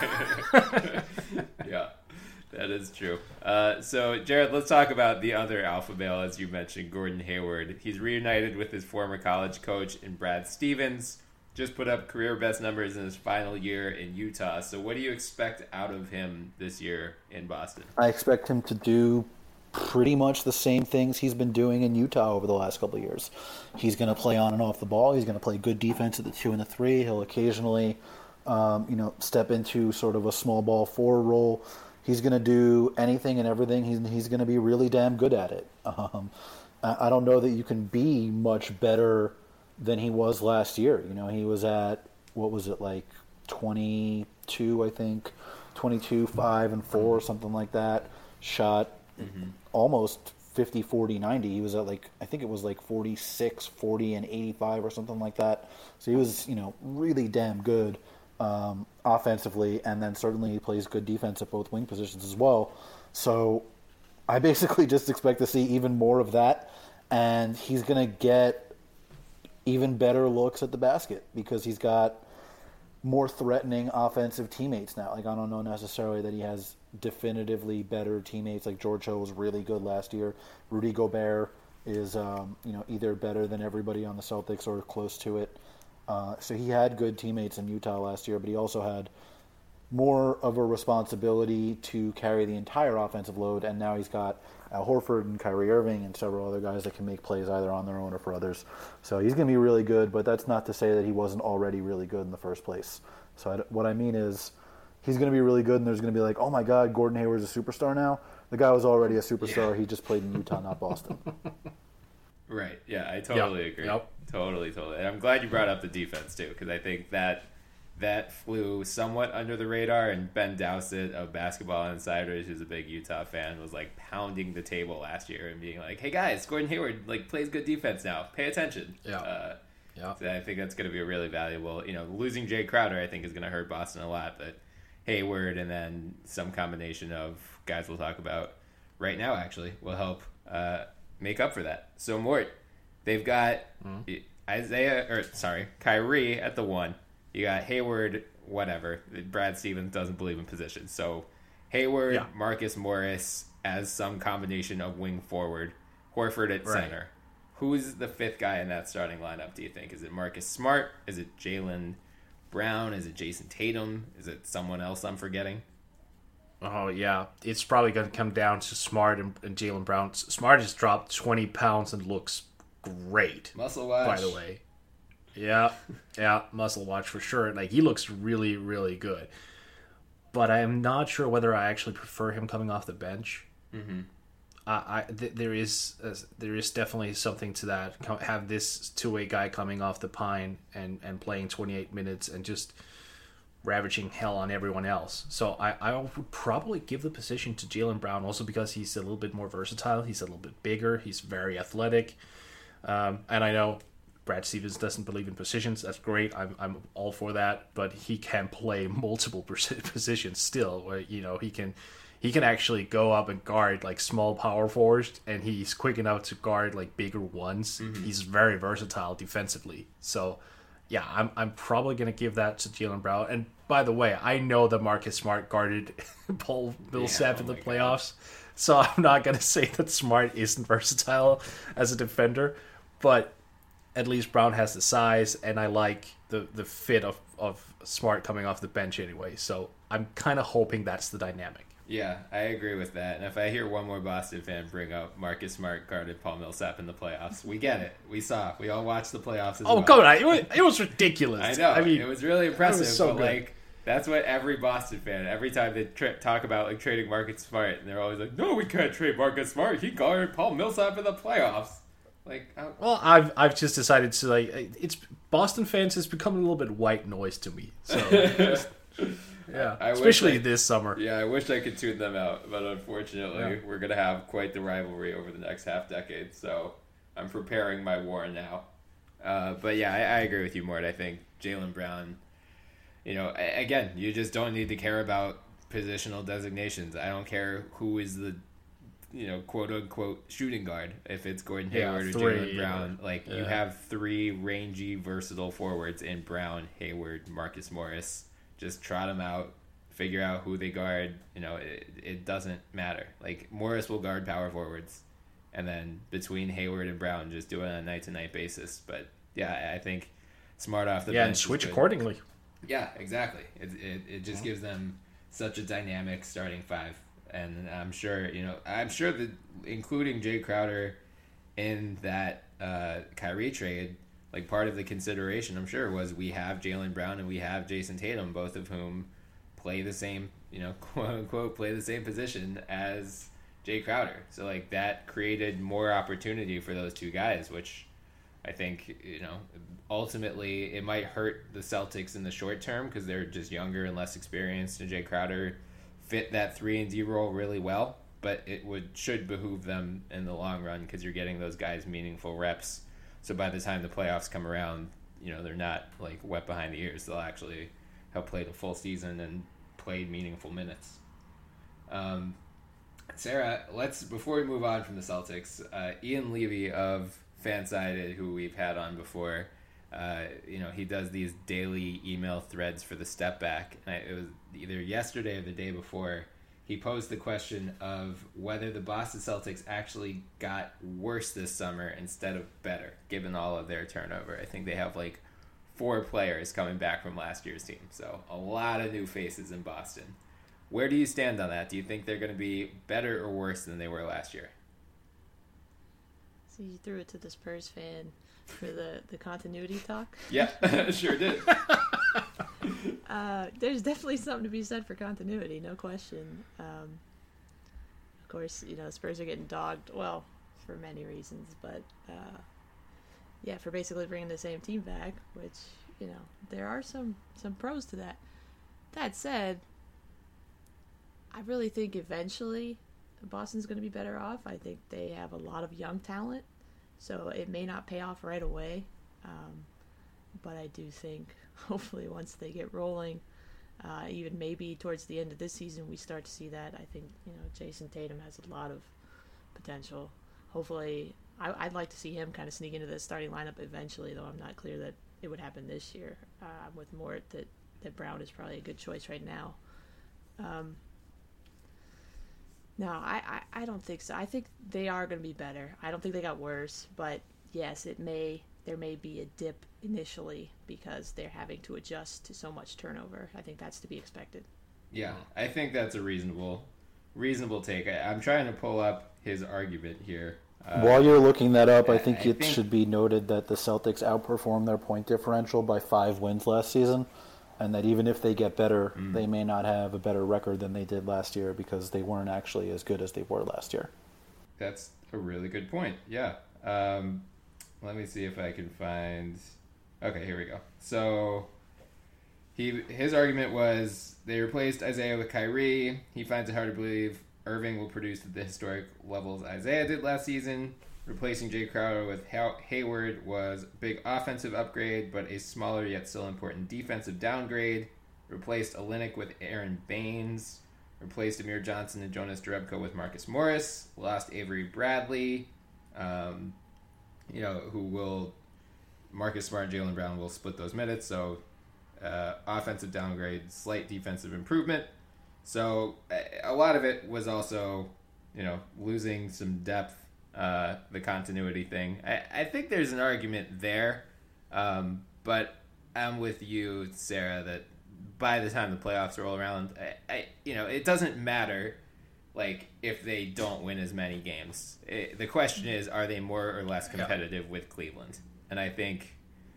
yeah, that is true. So Jared, let's talk about the other alpha male, as you mentioned, Gordon Hayward. He's reunited with his former college coach in Brad Stevens. Just put up career best numbers in his final year in Utah. So what do you expect out of him this year in Boston? I expect him to do pretty much the same things he's been doing in Utah over the last couple of years. He's going to play on and off the ball. He's going to play good defense at the 2 and the 3. He'll occasionally, step into sort of a small ball 4 role. He's going to do anything and everything. He's going to be really damn good at it. I don't know that you can be much better than he was last year. He was at, what was it, like 22, I think, 22, 5, and 4, something like that. Shot almost 50, 40, 90. He was at I think it was 46, 40, and 85 or something like that. So he was, really damn good offensively, and then certainly he plays good defense at both wing positions as well. So I basically just expect to see even more of that, and he's going to get even better looks at the basket because he's got more threatening offensive teammates now. I don't know necessarily that he has definitively better teammates. George Hill was really good last year. Rudy Gobert is either better than everybody on the Celtics or close to it. So he had good teammates in Utah last year, but he also had more of a responsibility to carry the entire offensive load, and now he's got Al Horford and Kyrie Irving and several other guys that can make plays either on their own or for others. So he's going to be really good, but that's not to say that he wasn't already really good in the first place. So what I mean is he's going to be really good, and there's going to be oh my God, Gordon Hayward's a superstar now. The guy was already a superstar. Yeah. He just played in Utah, not Boston. Right. Yeah, I totally agree. Yep. Totally. And I'm glad you brought up the defense, too, because I think that flew somewhat under the radar, and Ben Dowsett of Basketball Insiders, who's a big Utah fan, was pounding the table last year and being hey guys, Gordon Hayward plays good defense now. Pay attention. Yeah. So I think that's going to be a really valuable. Losing Jay Crowder, I think, is going to hurt Boston a lot, but Hayward and then some combination of guys we'll talk about right now actually will help make up for that. So Mort, they've got Kyrie at the 1. You got Hayward, whatever. Brad Stevens doesn't believe in position. So Hayward, Marcus Morris as some combination of wing forward, Horford at center. Who's the 5th guy in that starting lineup, do you think? Is it Marcus Smart? Is it Jaylen Brown? Is it Jason Tatum? Is it someone else I'm forgetting? Oh, yeah. It's probably going to come down to Smart and Jaylen Brown. Smart has dropped 20 pounds and looks great. Muscle watch. By the way. Yeah, muscle watch for sure. He looks really, really good. But I am not sure whether I actually prefer him coming off the bench. Mm-hmm. There is definitely something to that. Have this two-way guy coming off the pine and playing 28 minutes and just ravaging hell on everyone else. So I would probably give the position to Jaylen Brown, also because he's a little bit more versatile. He's a little bit bigger. He's very athletic. And I know Brad Stevens doesn't believe in positions. That's great. I'm all for that. But he can play multiple positions still. Where he can actually go up and guard like small power forwards, and he's quick enough to guard like bigger ones. Mm-hmm. He's very versatile defensively. So yeah, I'm probably gonna give that to Jaylen Brown. And by the way, I know that Marcus Smart guarded Paul Millsap in the playoffs. God. So I'm not going to say that Smart isn't versatile as a defender, but at least Brown has the size, and I like the fit of Smart coming off the bench anyway. So I'm kind of hoping that's the dynamic. Yeah, I agree with that. And if I hear one more Boston fan bring up Marcus Smart guarded Paul Millsap in the playoffs, we get it. We saw. We all watched the playoffs as well. Oh, come on. It was ridiculous. I know. I mean, it was really impressive. It was so but, good. That's what every Boston fan, every time they talk about like trading Marcus Smart, and they're always like, no, we can't trade Marcus Smart. He guarded Paul Millsap in the playoffs. Well, I've just decided to it's Boston fans has become a little bit white noise to me. So yeah, especially this summer. Yeah, I wish I could tune them out, but unfortunately, we're gonna have quite the rivalry over the next half decade. So I'm preparing my war now. But yeah, I agree with you, Mort. I think Jaylen Brown. Again, you just don't need to care about positional designations. I don't care who is the, quote unquote shooting guard. If it's Gordon Hayward or Jaylen Brown, you have three rangy, versatile forwards in Brown, Hayward, Marcus Morris. Just trot them out, figure out who they guard. It doesn't matter. Like Morris will guard power forwards, and then between Hayward and Brown, just do it on a night to night basis. But yeah, I think Smart off the bench and switch accordingly. Yeah, exactly. It just gives them such a dynamic starting five, and I'm sure that including Jay Crowder in that Kyrie trade, like part of the consideration, I'm sure, was we have Jaylen Brown and we have Jason Tatum, both of whom play the same, quote unquote, play the same position as Jay Crowder. So like that created more opportunity for those two guys, which I think, ultimately it might hurt the Celtics in the short term because they're just younger and less experienced, and Jay Crowder fit that 3-and-D role really well, but it should behoove them in the long run because you're getting those guys meaningful reps. So by the time the playoffs come around, they're not like wet behind the ears. They'll actually have played a full season and played meaningful minutes. Sarah, before we move on from the Celtics, Ian Levy of Fansided, who we've had on before, he does these daily email threads for the Step Back. And it was either yesterday or the day before. He posed the question of whether the Boston Celtics actually got worse this summer instead of better, given all of their turnover. I think they have 4 players coming back from last year's team, so a lot of new faces in Boston. Where do you stand on that? Do you think they're going to be better or worse than they were last year? So you threw it to the Spurs fan for the continuity talk? Yeah, sure did. There's definitely something to be said for continuity, no question. Of course, the Spurs are getting dogged, well, for many reasons, but for basically bringing the same team back, which, there are some pros to that. That said, I really think eventually Boston's going to be better off. I think they have a lot of young talent, so it may not pay off right away. But I do think hopefully once they get rolling, even maybe towards the end of this season, we start to see that. I think, Jason Tatum has a lot of potential. Hopefully, I'd like to see him kind of sneak into the starting lineup eventually, though I'm not clear that it would happen this year. With Mort, that Brown is probably a good choice right now. No, I don't think so. I think they are going to be better. I don't think they got worse, but yes, there may be a dip initially because they're having to adjust to so much turnover. I think that's to be expected. Yeah, I think that's a reasonable take. I'm trying to pull up his argument here. While you're looking that up, I think it should be noted that the Celtics outperformed their point differential by 5 wins last season, and that even if they get better, they may not have a better record than they did last year because they weren't actually as good as they were last year. That's a really good point. Yeah. Let me see if I can find... Okay, here we go. So his argument was they replaced Isaiah with Kyrie. He finds it hard to believe Irving will produce at the historic levels Isaiah did last season. Replacing Jay Crowder with Hayward was a big offensive upgrade, but a smaller yet still important defensive downgrade. Replaced Olynyk with Aaron Baines. Replaced Amir Johnson and Jonas Jerebko with Marcus Morris. Lost Avery Bradley. Who will... Marcus Smart and Jaylen Brown will split those minutes, so offensive downgrade, slight defensive improvement. So a lot of it was also, losing some depth, the continuity thing. I think there's an argument there, but I'm with you, Sarah, that by the time the playoffs roll around, it doesn't matter, like, if they don't win as many games. The question is, are they more or less competitive with Cleveland? And I think,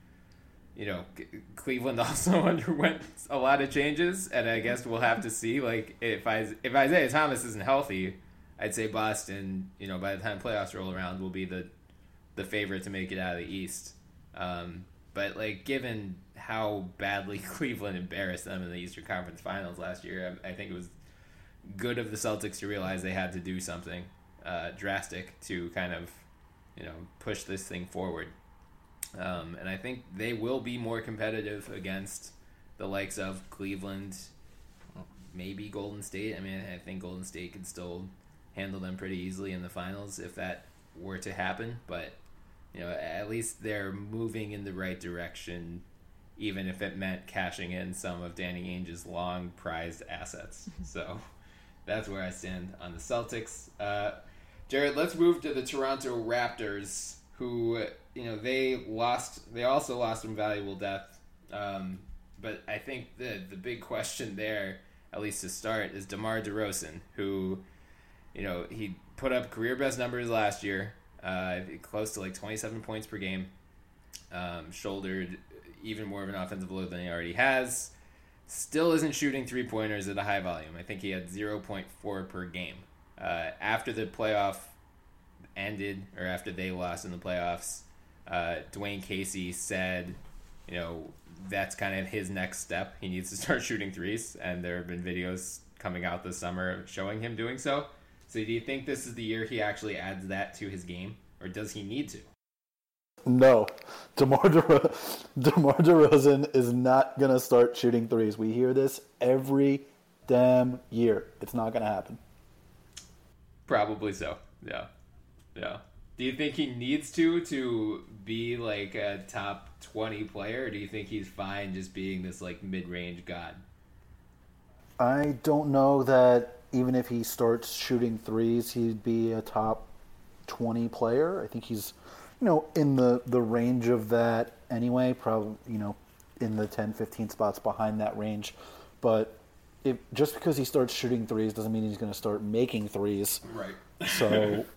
Cleveland also underwent a lot of changes, and I guess we'll have to see. Like, if Isaiah Thomas isn't healthy, I'd say Boston, by the time playoffs roll around, will be the favorite to make it out of the East. But, like, given how badly Cleveland embarrassed them in the Eastern Conference Finals last year, I think it was good of the Celtics to realize they had to do something drastic to kind of, push this thing forward. And I think they will be more competitive against the likes of Cleveland, maybe Golden State. I mean, I think Golden State could still handle them pretty easily in the finals if that were to happen. But, at least they're moving in the right direction, even if it meant cashing in some of Danny Ainge's long prized assets. So that's where I stand on the Celtics. Jared, let's move to the Toronto Raptors, who, they also lost some valuable depth. But I think the big question there, at least to start, is DeMar DeRozan, who, he put up career best numbers last year, close to like 27 points per game, shouldered even more of an offensive load than he already has. Still isn't shooting three-pointers at a high volume. I think he had 0.4 per game. After the playoff ended, or after they lost in the playoffs, Dwayne Casey said, that's kind of his next step. He needs to start shooting threes, and there have been videos coming out this summer showing him doing so. So do you think this is the year he actually adds that to his game, or does he need to? No. DeMar DeRozan is not going to start shooting threes. We hear this every damn year. It's not going to happen. Probably so. Yeah. Do you think he needs to be like a top 20 player, or do you think he's fine just being this like mid-range god? I don't know that even if he starts shooting threes, he'd be a top 20 player. I think he's, in the range of that anyway, probably, in the 10, 15 spots behind that range. But just because he starts shooting threes doesn't mean he's going to start making threes. Right. So,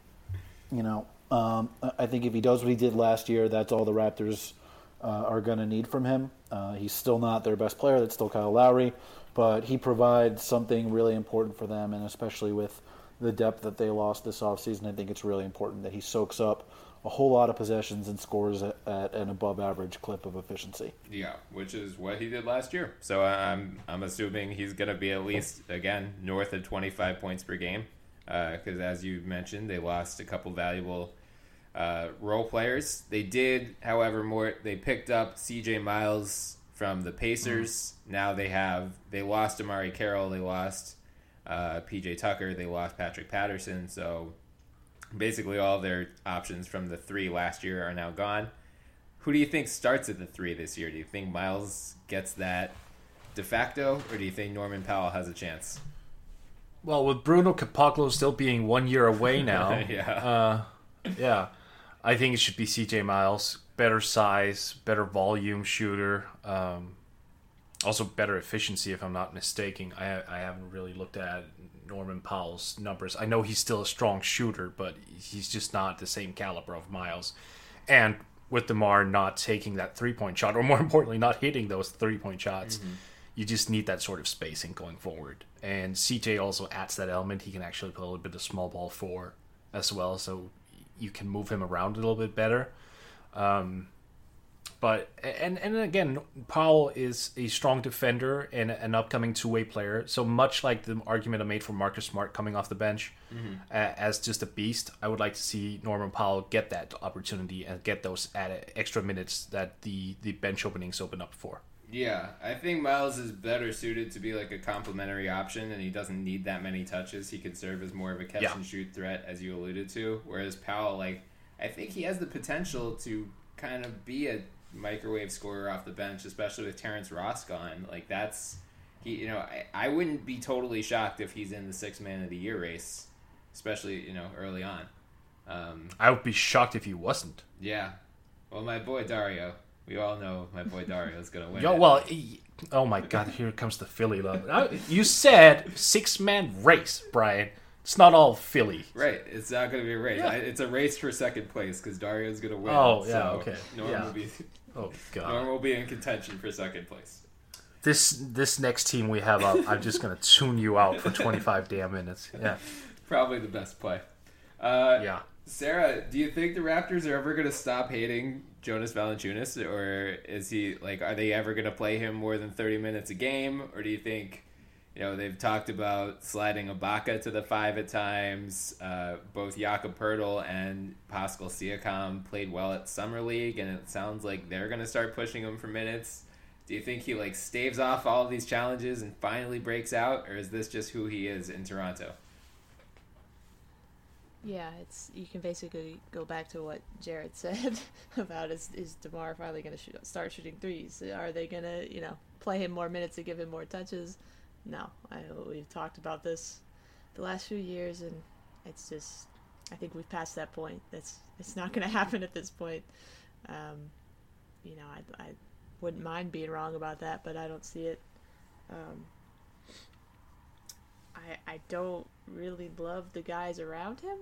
I think if he does what he did last year, that's all the Raptors are going to need from him. He's still not their best player. That's still Kyle Lowry. But he provides something really important for them, and especially with the depth that they lost this offseason, I think it's really important that he soaks up a whole lot of possessions and scores at an above-average clip of efficiency. Yeah, which is what he did last year. So I'm assuming he's going to be at least, again, north of 25 points per game. Because as you mentioned, they lost a couple valuable role players. They did, however, they picked up C.J. Miles from the Pacers. Now they lost Amari Carroll, they lost P.J. Tucker, they lost Patrick Patterson. So basically all their options from the three last year are now gone. Who do you think starts at the three this year? Do you think Miles gets that de facto, or do you think Norman Powell has a chance? Well, with Bruno Capoclo still being 1 year away now, yeah, I think it should be C.J. Miles. Better size, better volume shooter, also better efficiency, if I'm not mistaken. I haven't really looked at Norman Powell's numbers. I know he's still a strong shooter, but he's just not the same caliber of Miles. And with DeMar not taking that three-point shot, or more importantly, not hitting those three-point shots, you just need that sort of spacing going forward. And CJ also adds that element. He can actually play a little bit of small ball four as well, so you can move him around a little bit better. but and again, Powell is a strong defender and an upcoming two-way player. So much like the argument I made for Marcus Smart coming off the bench as just a beast, I would like to see Norman Powell get that opportunity and get those extra minutes that the bench openings open up for. Yeah, I think Miles is better suited to be like a complementary option, and he doesn't need that many touches. He could serve as more of a catch-and-shoot threat, as you alluded to, whereas Powell, like, I think he has the potential to kind of be a microwave scorer off the bench, especially with Terrence Ross gone. Like, that's... I wouldn't be totally shocked if he's in the Sixth Man of the Year race, especially, early on. I would be shocked if he wasn't. Yeah. Well, my boy Dario... We all know my boy Dario is going to win. Oh my God, here comes the Philly love. You said 6-man race, Brian. It's not all Philly. Right. It's not going to be a race. Yeah. It's a race for second place because Dario's going to win. Oh, yeah, so okay. Norm will be in contention for second place. This next team we have up, I'm just going to tune you out for 25 damn minutes. Yeah. Probably the best play. Yeah. Sarah, do you think the Raptors are ever going to stop hating Jonas Valanciunas, or is he are they ever going to play him more than 30 minutes a game, or do you think, they've talked about sliding Ibaka to the 5 at times. Both Jakob Poeltl and Pascal Siakam played well at Summer League, and it sounds like they're going to start pushing him for minutes. Do you think he staves off all of these challenges and finally breaks out, or is this just who he is in Toronto? Yeah, you can basically go back to what Jared said about is DeMar finally going to start shooting threes? Are they going to, play him more minutes to give him more touches? No. We've talked about this the last few years, and it's just, I think we've passed that point. It's not going to happen at this point. I wouldn't mind being wrong about that, but I don't see it. I don't really love the guys around him,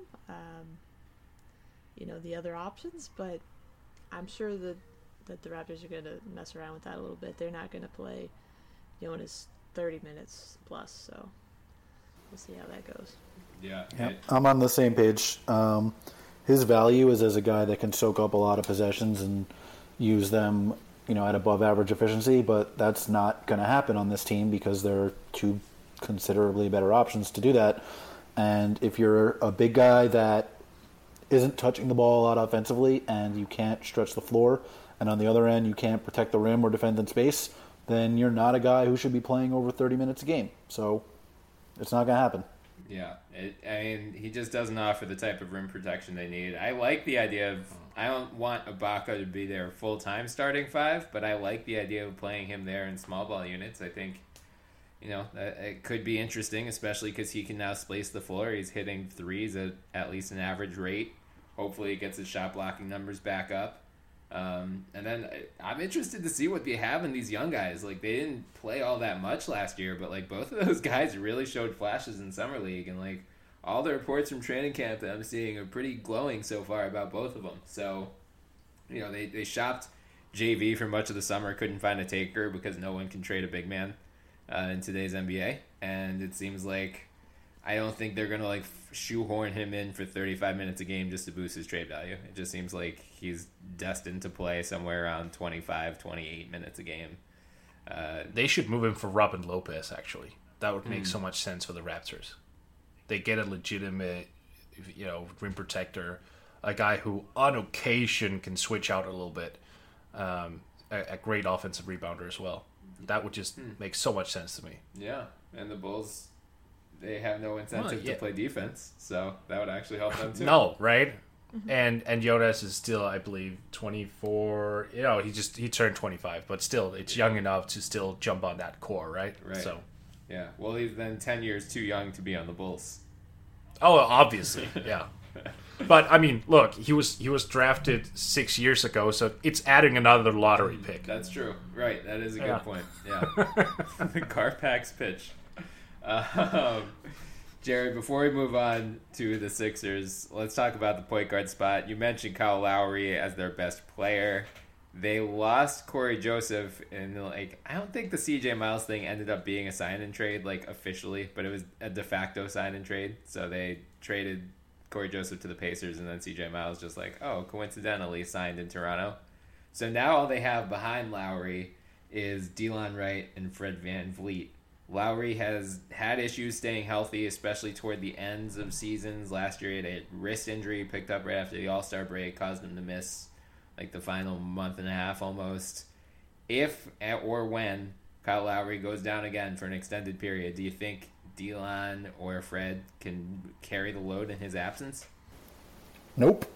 the other options, but I'm sure that the Raptors are going to mess around with that a little bit. They're not going to play Jonas 30 minutes plus, so we'll see how that goes. Yeah. I'm on the same page. His value is as a guy that can soak up a lot of possessions and use them, at above average efficiency, but that's not going to happen on this team because there are two considerably better options to do that. And if you're a big guy that isn't touching the ball a lot offensively and you can't stretch the floor, and on the other end you can't protect the rim or defend in space, then you're not a guy who should be playing over 30 minutes a game. So it's not going to happen. Yeah, he just doesn't offer the type of rim protection they need. I like the idea of, I don't want Ibaka to be their full-time starting 5, but I like the idea of playing him there in small ball units. I think it could be interesting, especially because he can now space the floor. He's hitting threes at least an average rate. Hopefully he gets his shot blocking numbers back up. And then I'm interested to see what they have in these young guys. They didn't play all that much last year, but both of those guys really showed flashes in Summer League. And all the reports from training camp that I'm seeing are pretty glowing so far about both of them. So, they shopped JV for much of the summer, couldn't find a taker because no one can trade a big man in today's NBA, and it seems like I don't think they're gonna shoehorn him in for 35 minutes a game just to boost his trade value. It just seems like he's destined to play somewhere around 25, 28 minutes a game. They should move him for Robin Lopez, actually. That would make so much sense for the Raptors. They get a legitimate, rim protector, a guy who on occasion can switch out a little bit, a great offensive rebounder as well. That would just make so much sense to me. Yeah, and the Bulls, they have no incentive to play defense, so that would actually help them too. No, right? And Jonas is still, I believe, 24. He turned 25, but still, it's young enough to still jump on that core, right? Right. So, yeah. Well, he's then 10 years too young to be on the Bulls. Oh, obviously, yeah. But I mean, look, he was drafted 6 years ago, so it's adding another lottery pick. That's true. Right. That is a good point. Yeah. The Garpax pitch. Jared, before we move on to the Sixers, let's talk about the point guard spot. You mentioned Kyle Lowry as their best player. They lost Corey Joseph, and I don't think the CJ Miles thing ended up being a sign and trade officially, but it was a de facto sign and trade. So they traded Corey Joseph to the Pacers, and then CJ Miles just coincidentally signed in Toronto. So now all they have behind Lowry is Delon Wright and Fred VanVleet. Lowry has had issues staying healthy, especially toward the ends of seasons. Last year, he had a wrist injury picked up right after the All-Star break, caused him to miss like the final month and a half almost. If or when Kyle Lowry goes down again for an extended period, do you think Delon or Fred can carry the load in his absence? Nope.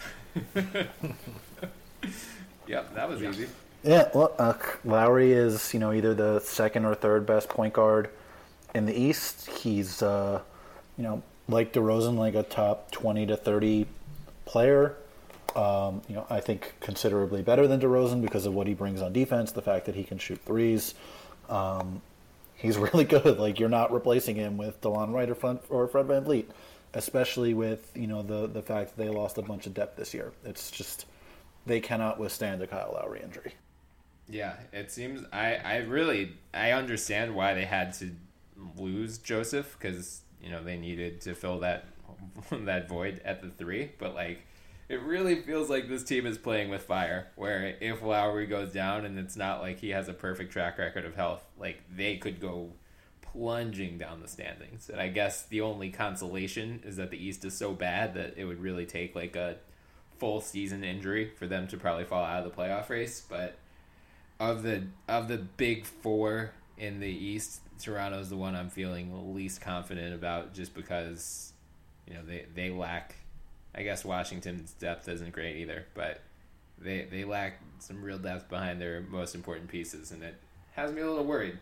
Yep, that was easy. Yeah, well, Lowry is, either the second or third best point guard in the East. He's, like DeRozan, like a top 20 to 30 player. I think considerably better than DeRozan because of what he brings on defense, the fact that he can shoot threes. He's really good. Like, you're not replacing him with DeLon Wright or Fred VanVleet, especially with, the fact that they lost a bunch of depth this year. It's just, they cannot withstand a Kyle Lowry injury. Yeah, it seems I understand why they had to lose Joseph because they needed to fill that void at the 3, but like it really feels like this team is playing with fire. Where if Lowry goes down and it's not like he has a perfect track record of health, like they could go plunging down the standings. And I guess the only consolation is that the East is so bad that it would really take like a full season injury for them to probably fall out of the playoff race, but. Of the big 4 in the East, Toronto's the one I'm feeling least confident about just because, they lack, I guess Washington's depth isn't great either, but they lack some real depth behind their most important pieces, and it has me a little worried.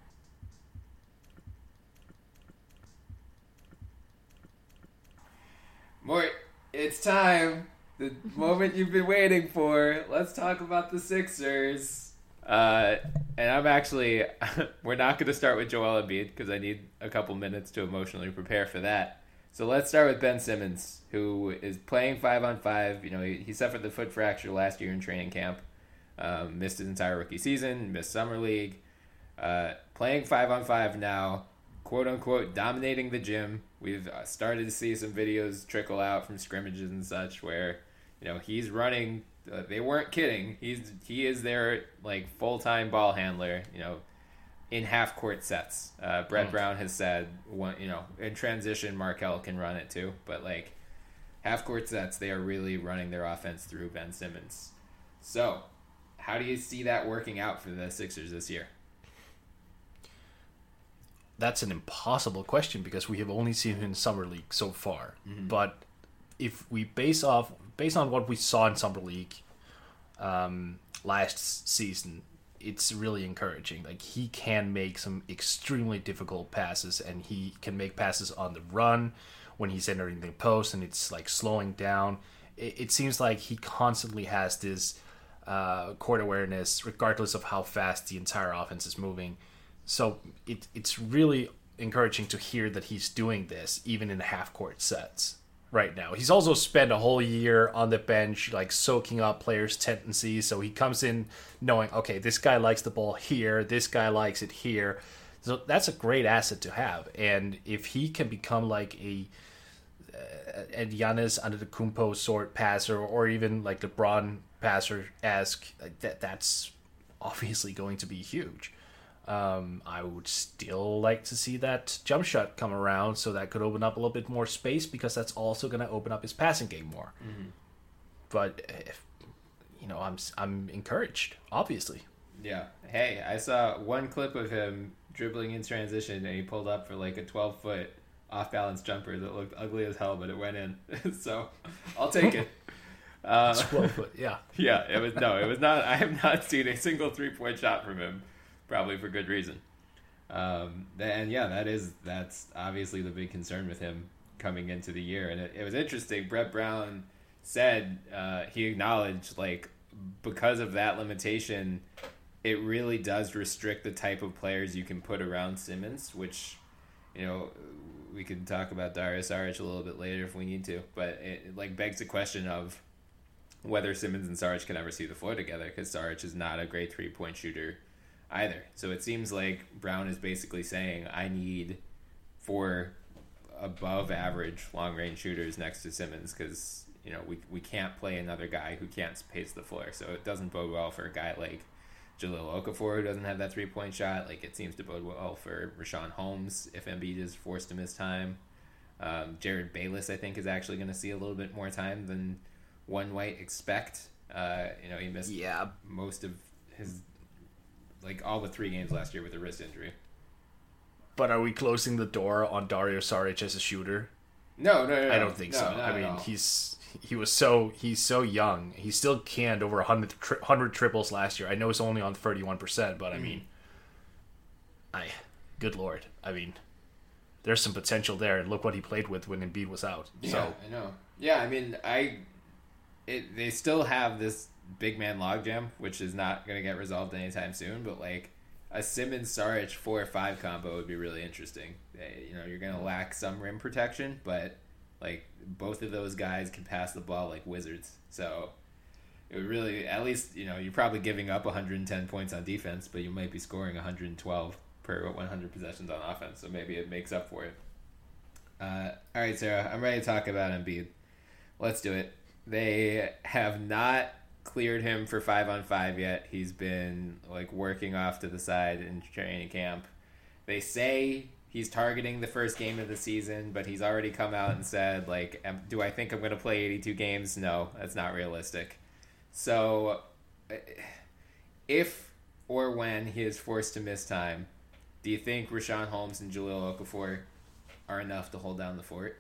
Mort, it's time. The moment you've been waiting for. Let's talk about the Sixers. And I'm actually, we're not going to start with Joel Embiid because I need a couple minutes to emotionally prepare for that. So let's start with Ben Simmons, who is playing 5-on-5. He suffered the foot fracture last year in training camp, missed his entire rookie season, missed summer league, playing 5-on-5 now, quote unquote, dominating the gym. We've started to see some videos trickle out from scrimmages and such where, he's running. They weren't kidding. He is their like full-time ball handler. In half-court sets. Brett Brown has said, in transition, Markelle can run it too. But like half-court sets, they are really running their offense through Ben Simmons. So, how do you see that working out for the Sixers this year? That's an impossible question because we have only seen him in Summer League so far. Mm-hmm. But if we based on what we saw in Summer League last season, it's really encouraging. Like, he can make some extremely difficult passes, and he can make passes on the run when he's entering the post, and it's like slowing down. It seems like he constantly has this court awareness, regardless of how fast the entire offense is moving. So it's really encouraging to hear that he's doing this, even in half-court sets. Right now, he's also spent a whole year on the bench, like soaking up players' tendencies. So he comes in knowing, okay, this guy likes the ball here, this guy likes it here. So that's a great asset to have. And if he can become like a Giannis Antetokounmpo sort passer, or even like LeBron passer-esque, that's obviously going to be huge. I would still like to see that jump shot come around, so that could open up a little bit more space, because that's also going to open up his passing game more. Mm-hmm. But I'm encouraged, obviously. Yeah. Hey, I saw one clip of him dribbling in transition, and he pulled up for like a 12-foot off-balance jumper that looked ugly as hell, but it went in. So I'll take it. 12 foot, yeah. Yeah, it was not. I have not seen a single 3-point shot from him. Probably for good reason. That's obviously the big concern with him coming into the year. And it was interesting. Brett Brown said he acknowledged, like, because of that limitation, it really does restrict the type of players you can put around Simmons, which, we could talk about Dario Saric a little bit later if we need to. But it like begs the question of whether Simmons and Saric can ever see the floor together, because Saric is not a great 3-point shooter either. So it seems like Brown is basically saying, I need 4 above average long range shooters next to Simmons, because we can't play another guy who can't pace the floor. So it doesn't bode well for a guy like Jahlil Okafor, who doesn't have that 3-point shot. Like, it seems to bode well for Richaun Holmes if Embiid is forced to miss time. Jared Bayless, I think, is actually going to see a little bit more time than one might expect. He missed most of his, like, all but 3 games last year with a wrist injury. But are we closing the door on Dario Saric as a shooter? No. I don't think so. I mean, he's so young. He still canned over 100 triples last year. I know it's only on 31%, but I mean, good Lord. I mean, there's some potential there, and look what he played with when Embiid was out. Yeah, so. I know. Yeah, I mean, they still have this big man logjam, which is not going to get resolved anytime soon, but like a Simmons-Saric 4-5 combo would be really interesting. You're going to lack some rim protection, but like both of those guys can pass the ball like wizards. So it would really, at least, you're probably giving up 110 points on defense, but you might be scoring 112 per 100 possessions on offense. So maybe it makes up for it. All right, Sarah, I'm ready to talk about Embiid. Let's do it. They have not cleared him for 5-on-5 yet. He's been like working off to the side in training camp. They say he's targeting the first game of the season, but he's already come out and said, like, do I think I'm going to play 82 games? No, that's not realistic. So if or when he is forced to miss time, do you think Richaun Holmes and Jahlil Okafor are enough to hold down the fort?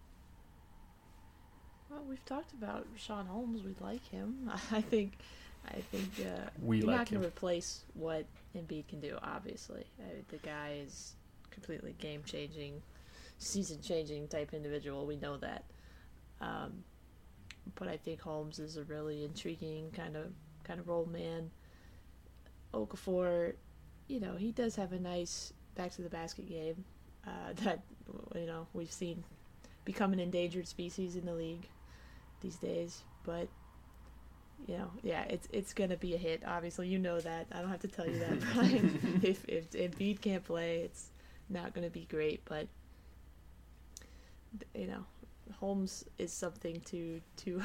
Well, we've talked about Richaun Holmes. We like him. I think we you're like not going him. to replace what Embiid can do. Obviously, the guy is completely game-changing, season-changing type individual. We know that. But I think Holmes is a really intriguing kind of role man. Okafor, he does have a nice back to the basket game that we've seen become an endangered species in the league these days. But it's gonna be a hit. Obviously, you know that. I don't have to tell you that, Brian. if Embiid can't play, it's not gonna be great. But Holmes is something to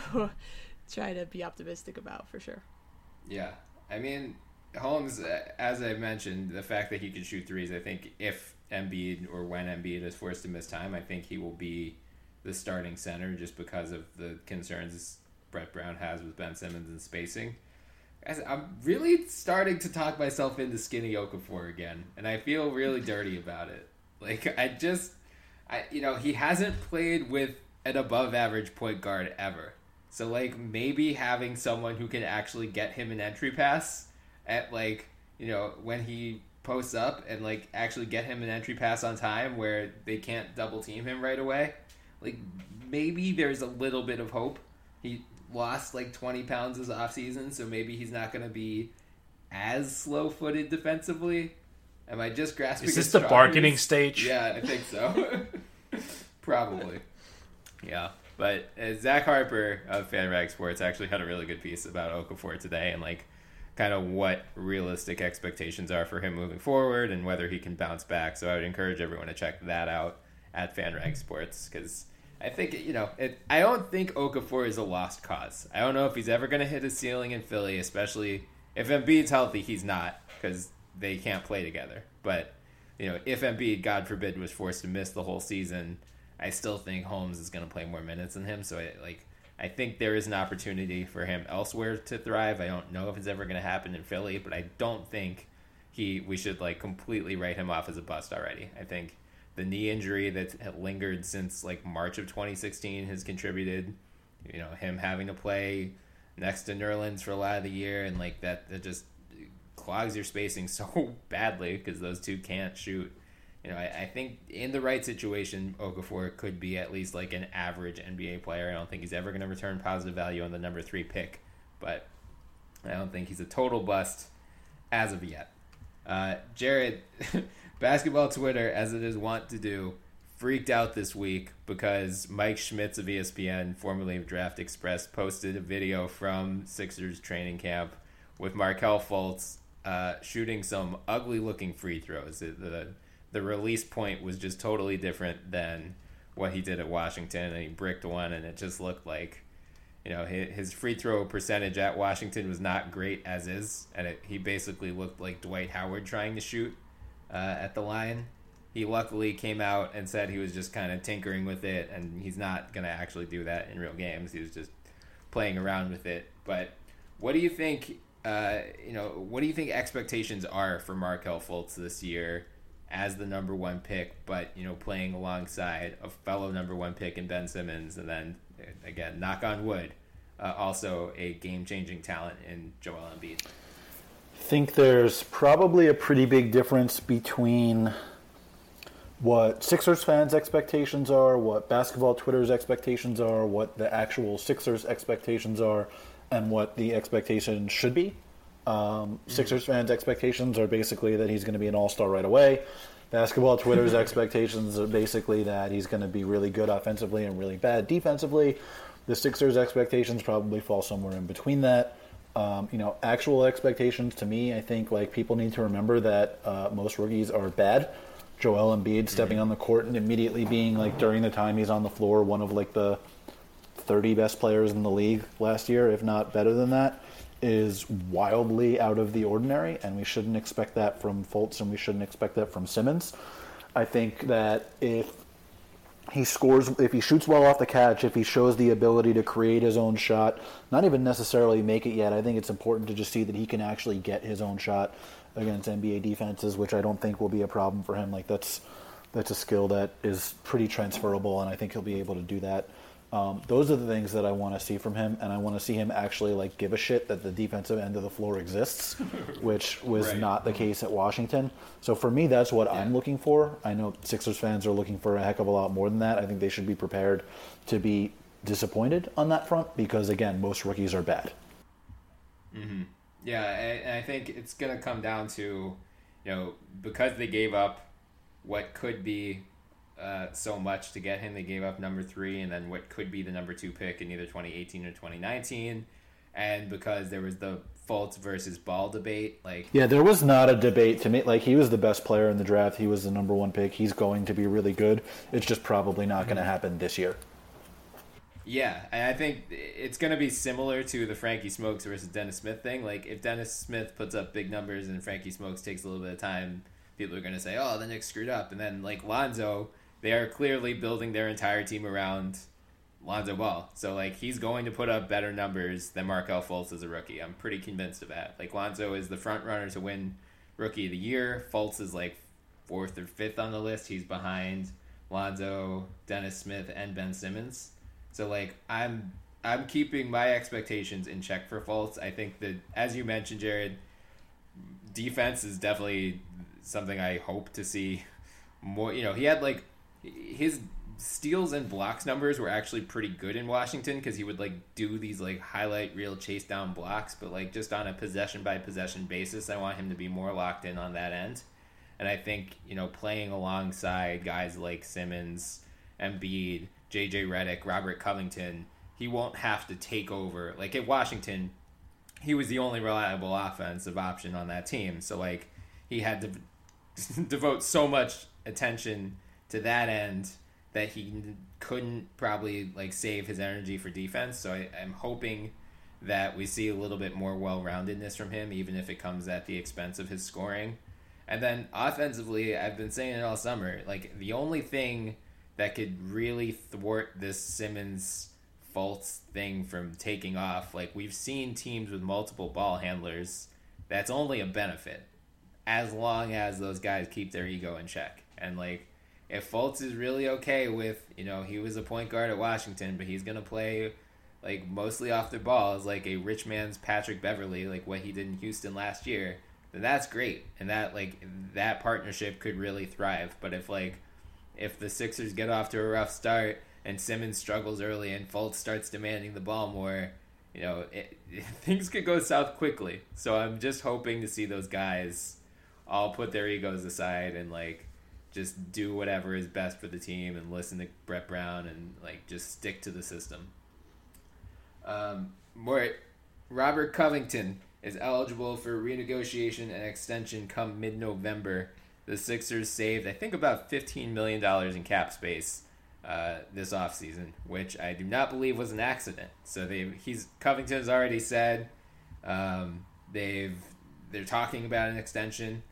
try to be optimistic about for sure. Yeah, I mean, Holmes, as I mentioned, the fact that he can shoot threes, I think if Embiid or when Embiid is forced to miss time, I think he will be the starting center just because of the concerns Brett Brown has with Ben Simmons and spacing. I'm really starting to talk myself into skinny Okafor again, and I feel really dirty about it. Like, he hasn't played with an above-average point guard ever. So, like, maybe having someone who can actually get him an entry pass at, like, when he posts up and, like, actually get him an entry pass on time where they can't double-team him right away. Like, maybe there's a little bit of hope. He lost, like, 20 pounds this offseason, so maybe he's not going to be as slow-footed defensively. Am I just grasping Is this the bargaining stage? Yeah, I think so. Probably. Yeah. But Zach Harper of FanRag Sports actually had a really good piece about Okafor today and, like, kind of what realistic expectations are for him moving forward and whether he can bounce back. So I would encourage everyone to check that out at FanRag Sports because I think, I don't think Okafor is a lost cause. I don't know if he's ever going to hit his ceiling in Philly, especially if Embiid's healthy. He's not because they can't play together. But, if Embiid, God forbid, was forced to miss the whole season, I still think Holmes is going to play more minutes than him. So, I think there is an opportunity for him elsewhere to thrive. I don't know if it's ever going to happen in Philly, but I don't think we should, like, completely write him off as a bust already. I think the knee injury that had lingered since, like, March of 2016 has contributed. Him having to play next to Nerlens for a lot of the year, and, like, that just clogs your spacing so badly because those two can't shoot. I think in the right situation, Okafor could be at least like an average NBA player. I don't think he's ever going to return positive value on the number 3 pick, but I don't think he's a total bust as of yet. Jared, basketball Twitter, as it is wont to do, freaked out this week because Mike Schmitz of ESPN, formerly of Draft Express, posted a video from Sixers training camp with Markelle Fultz shooting some ugly-looking free throws. The release point was just totally different than what he did at Washington, and he bricked one, and it just looked like his free throw percentage at Washington was not great as is, and he basically looked like Dwight Howard trying to shoot at the line. He luckily came out and said he was just kind of tinkering with it, and he's not going to actually do that in real games. He was just playing around with it. But what do you think? What do you think expectations are for Markelle Fultz this year as the number one pick, but playing alongside a fellow number one pick in Ben Simmons, and then again, knock on wood, also a game-changing talent in Joel Embiid? I think there's probably a pretty big difference between what Sixers fans' expectations are, what basketball Twitter's expectations are, what the actual Sixers' expectations are, and what the expectation should be. Sixers fans' expectations are basically that he's going to be an all-star right away. Basketball Twitter's expectations are basically that he's going to be really good offensively and really bad defensively. The Sixers' expectations probably fall somewhere in between that. Actual expectations to me, I think people need to remember that most rookies are bad. Joel Embiid stepping on the court and immediately being during the time he's on the floor, one of the 30 best players in the league last year, if not better than that, is wildly out of the ordinary, and we shouldn't expect that from Fultz, and we shouldn't expect that from Simmons. I think that if he shoots well off the catch, if he shows the ability to create his own shot, not even necessarily make it yet, I think it's important to just see that he can actually get his own shot against NBA defenses, which I don't think will be a problem for him. That's a skill that is pretty transferable, and I think he'll be able to do that. Those are the things that I want to see from him, and I want to see him actually give a shit that the defensive end of the floor exists, which was not the case at Washington. So for me, that's what I'm looking for. I know Sixers fans are looking for a heck of a lot more than that. I think they should be prepared to be disappointed on that front because, again, most rookies are bad. Mm-hmm. Yeah, and I think it's going to come down to, because they gave up what could be so much to get him. They gave up number 3 and then what could be the number 2 pick in either 2018 or 2019. And because there was the Fultz versus Ball debate. There was not a debate to me. He was the best player in the draft. He was the number 1 pick. He's going to be really good. It's just probably not going to happen this year. Yeah, and I think it's going to be similar to the Frankie Smokes versus Dennis Smith thing. If Dennis Smith puts up big numbers and Frankie Smokes takes a little bit of time, people are going to say, oh, the Knicks screwed up. And then, Lonzo, they are clearly building their entire team around Lonzo Ball. So, he's going to put up better numbers than Markelle Fultz as a rookie. I'm pretty convinced of that. Lonzo is the front runner to win Rookie of the Year. Fultz is, 4th or 5th on the list. He's behind Lonzo, Dennis Smith, and Ben Simmons. So, I'm keeping my expectations in check for Fultz. I think that, as you mentioned, Jared, defense is definitely something I hope to see more. He had, his steals and blocks numbers were actually pretty good in Washington because he would, do these, highlight reel chase down blocks. But, just on a possession-by-possession basis, I want him to be more locked in on that end. And I think, playing alongside guys like Simmons, Embiid, J.J. Redick, Robert Covington, he won't have to take over. At Washington, he was the only reliable offensive option on that team. So, he had to devote so much attention to that end that he couldn't probably, save his energy for defense. So I'm hoping that we see a little bit more well-roundedness from him, even if it comes at the expense of his scoring. And then offensively, I've been saying it all summer, the only thing that could really thwart this Simmons-Fultz thing from taking off. We've seen teams with multiple ball handlers. That's only a benefit as long as those guys keep their ego in check. And, if Fultz is really okay with, he was a point guard at Washington, but he's going to play, mostly off the ball as, a rich man's Patrick Beverley, what he did in Houston last year, then that's great. And that, that partnership could really thrive. But if the Sixers get off to a rough start and Simmons struggles early and Fultz starts demanding the ball more, things could go south quickly. So I'm just hoping to see those guys all put their egos aside and just do whatever is best for the team and listen to Brett Brown and just stick to the system. Robert Covington is eligible for renegotiation and extension come mid-November. The Sixers saved, I think, about $15 million in cap space this offseason, which I do not believe was an accident. So Covington's already said they're talking about an extension.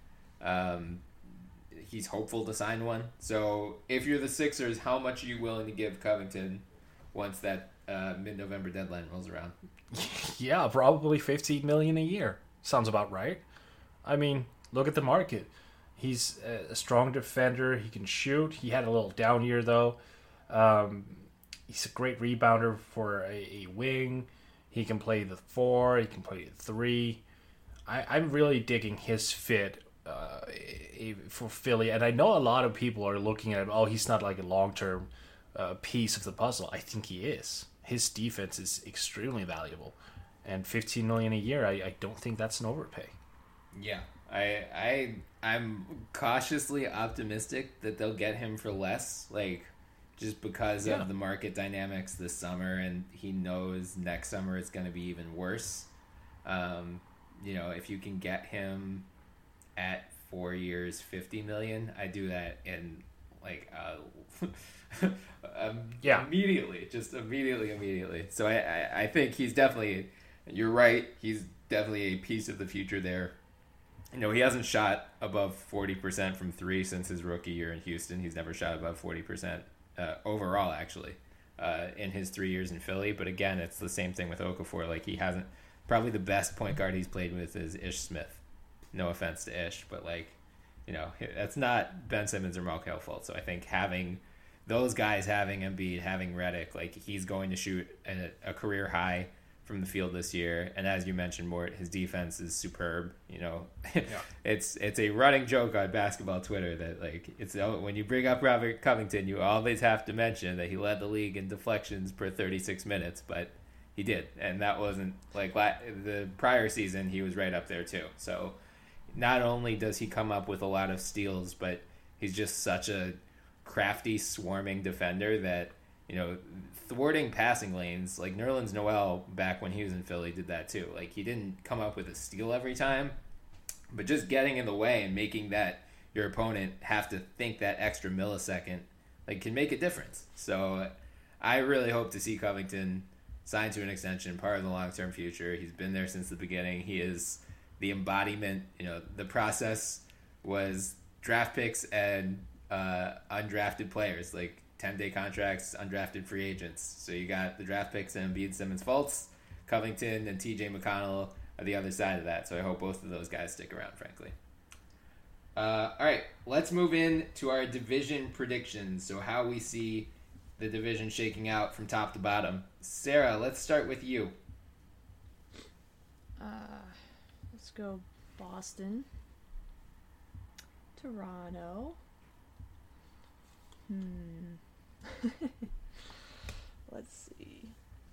He's hopeful to sign one. So if you're the Sixers, how much are you willing to give Covington once that mid-November deadline rolls around? Yeah, probably $15 million a year. Sounds about right. I mean, look at the market. He's a strong defender. He can shoot. He had a little down year, though. He's a great rebounder for a wing. He can play the 4. He can play the 3. I'm really digging his fit for Philly. And I know a lot of people are looking at him, he's not like a long-term piece of the puzzle. I think he is. His defense is extremely valuable. And $15 million a year, I don't think that's an overpay. Yeah. I'm cautiously optimistic that they'll get him for less, like just because of the market dynamics this summer, and he knows next summer it's going to be even worse. If you can get him at 4 years, $50 million, I do that in like immediately. So I think he's definitely. You're right. He's definitely a piece of the future there. He hasn't shot above 40% from 3 since his rookie year in Houston. He's never shot above 40% overall, actually, in his 3 years in Philly. But again, it's the same thing with Okafor. Like, he hasn't. Probably the best point guard he's played with is Ish Smith. No offense to Ish, but that's not Ben Simmons or Markelle Fultz. So I think having those guys, having Embiid, having Redick, like, he's going to shoot a career high from the field this year. And as you mentioned, Mort, his defense is superb. It's a running joke on basketball Twitter that it's when you bring up Robert Covington, you always have to mention that he led the league in deflections per 36 minutes, but he did, and that wasn't the prior season. He was right up there too. So not only does he come up with a lot of steals, but he's just such a crafty, swarming defender that thwarting passing lanes, like Nerlens Noel back when he was in Philly did that too. Like, he didn't come up with a steal every time, but just getting in the way and making that your opponent have to think that extra millisecond can make a difference. So I really hope to see Covington signed to an extension, part of the long-term future. He's been there since the beginning. He is the embodiment. The process was draft picks and undrafted players, like 10-day contracts, undrafted free agents. So you got the draft picks and Embiid, Simmons, Fultz. Covington and TJ McConnell are the other side of that. So I hope both of those guys stick around, frankly. All right, let's move in to our division predictions. So how we see the division shaking out from top to bottom. Sarah, let's start with you. Let's go Boston. Toronto. Let's see.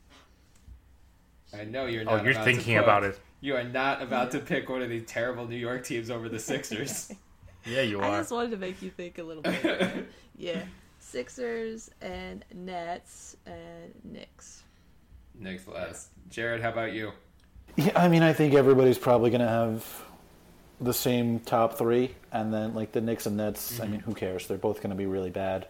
I know you're not. You're thinking about it. You are not about to pick one of these terrible New York teams over the Sixers. Yeah, you are. I just wanted to make you think a little bit. Yeah. Sixers and Nets and Knicks. Knicks last. Jared, how about you? Yeah, I think everybody's probably going to have the same top 3, and then the Knicks and Nets. Mm-hmm. Who cares? They're both going to be really bad.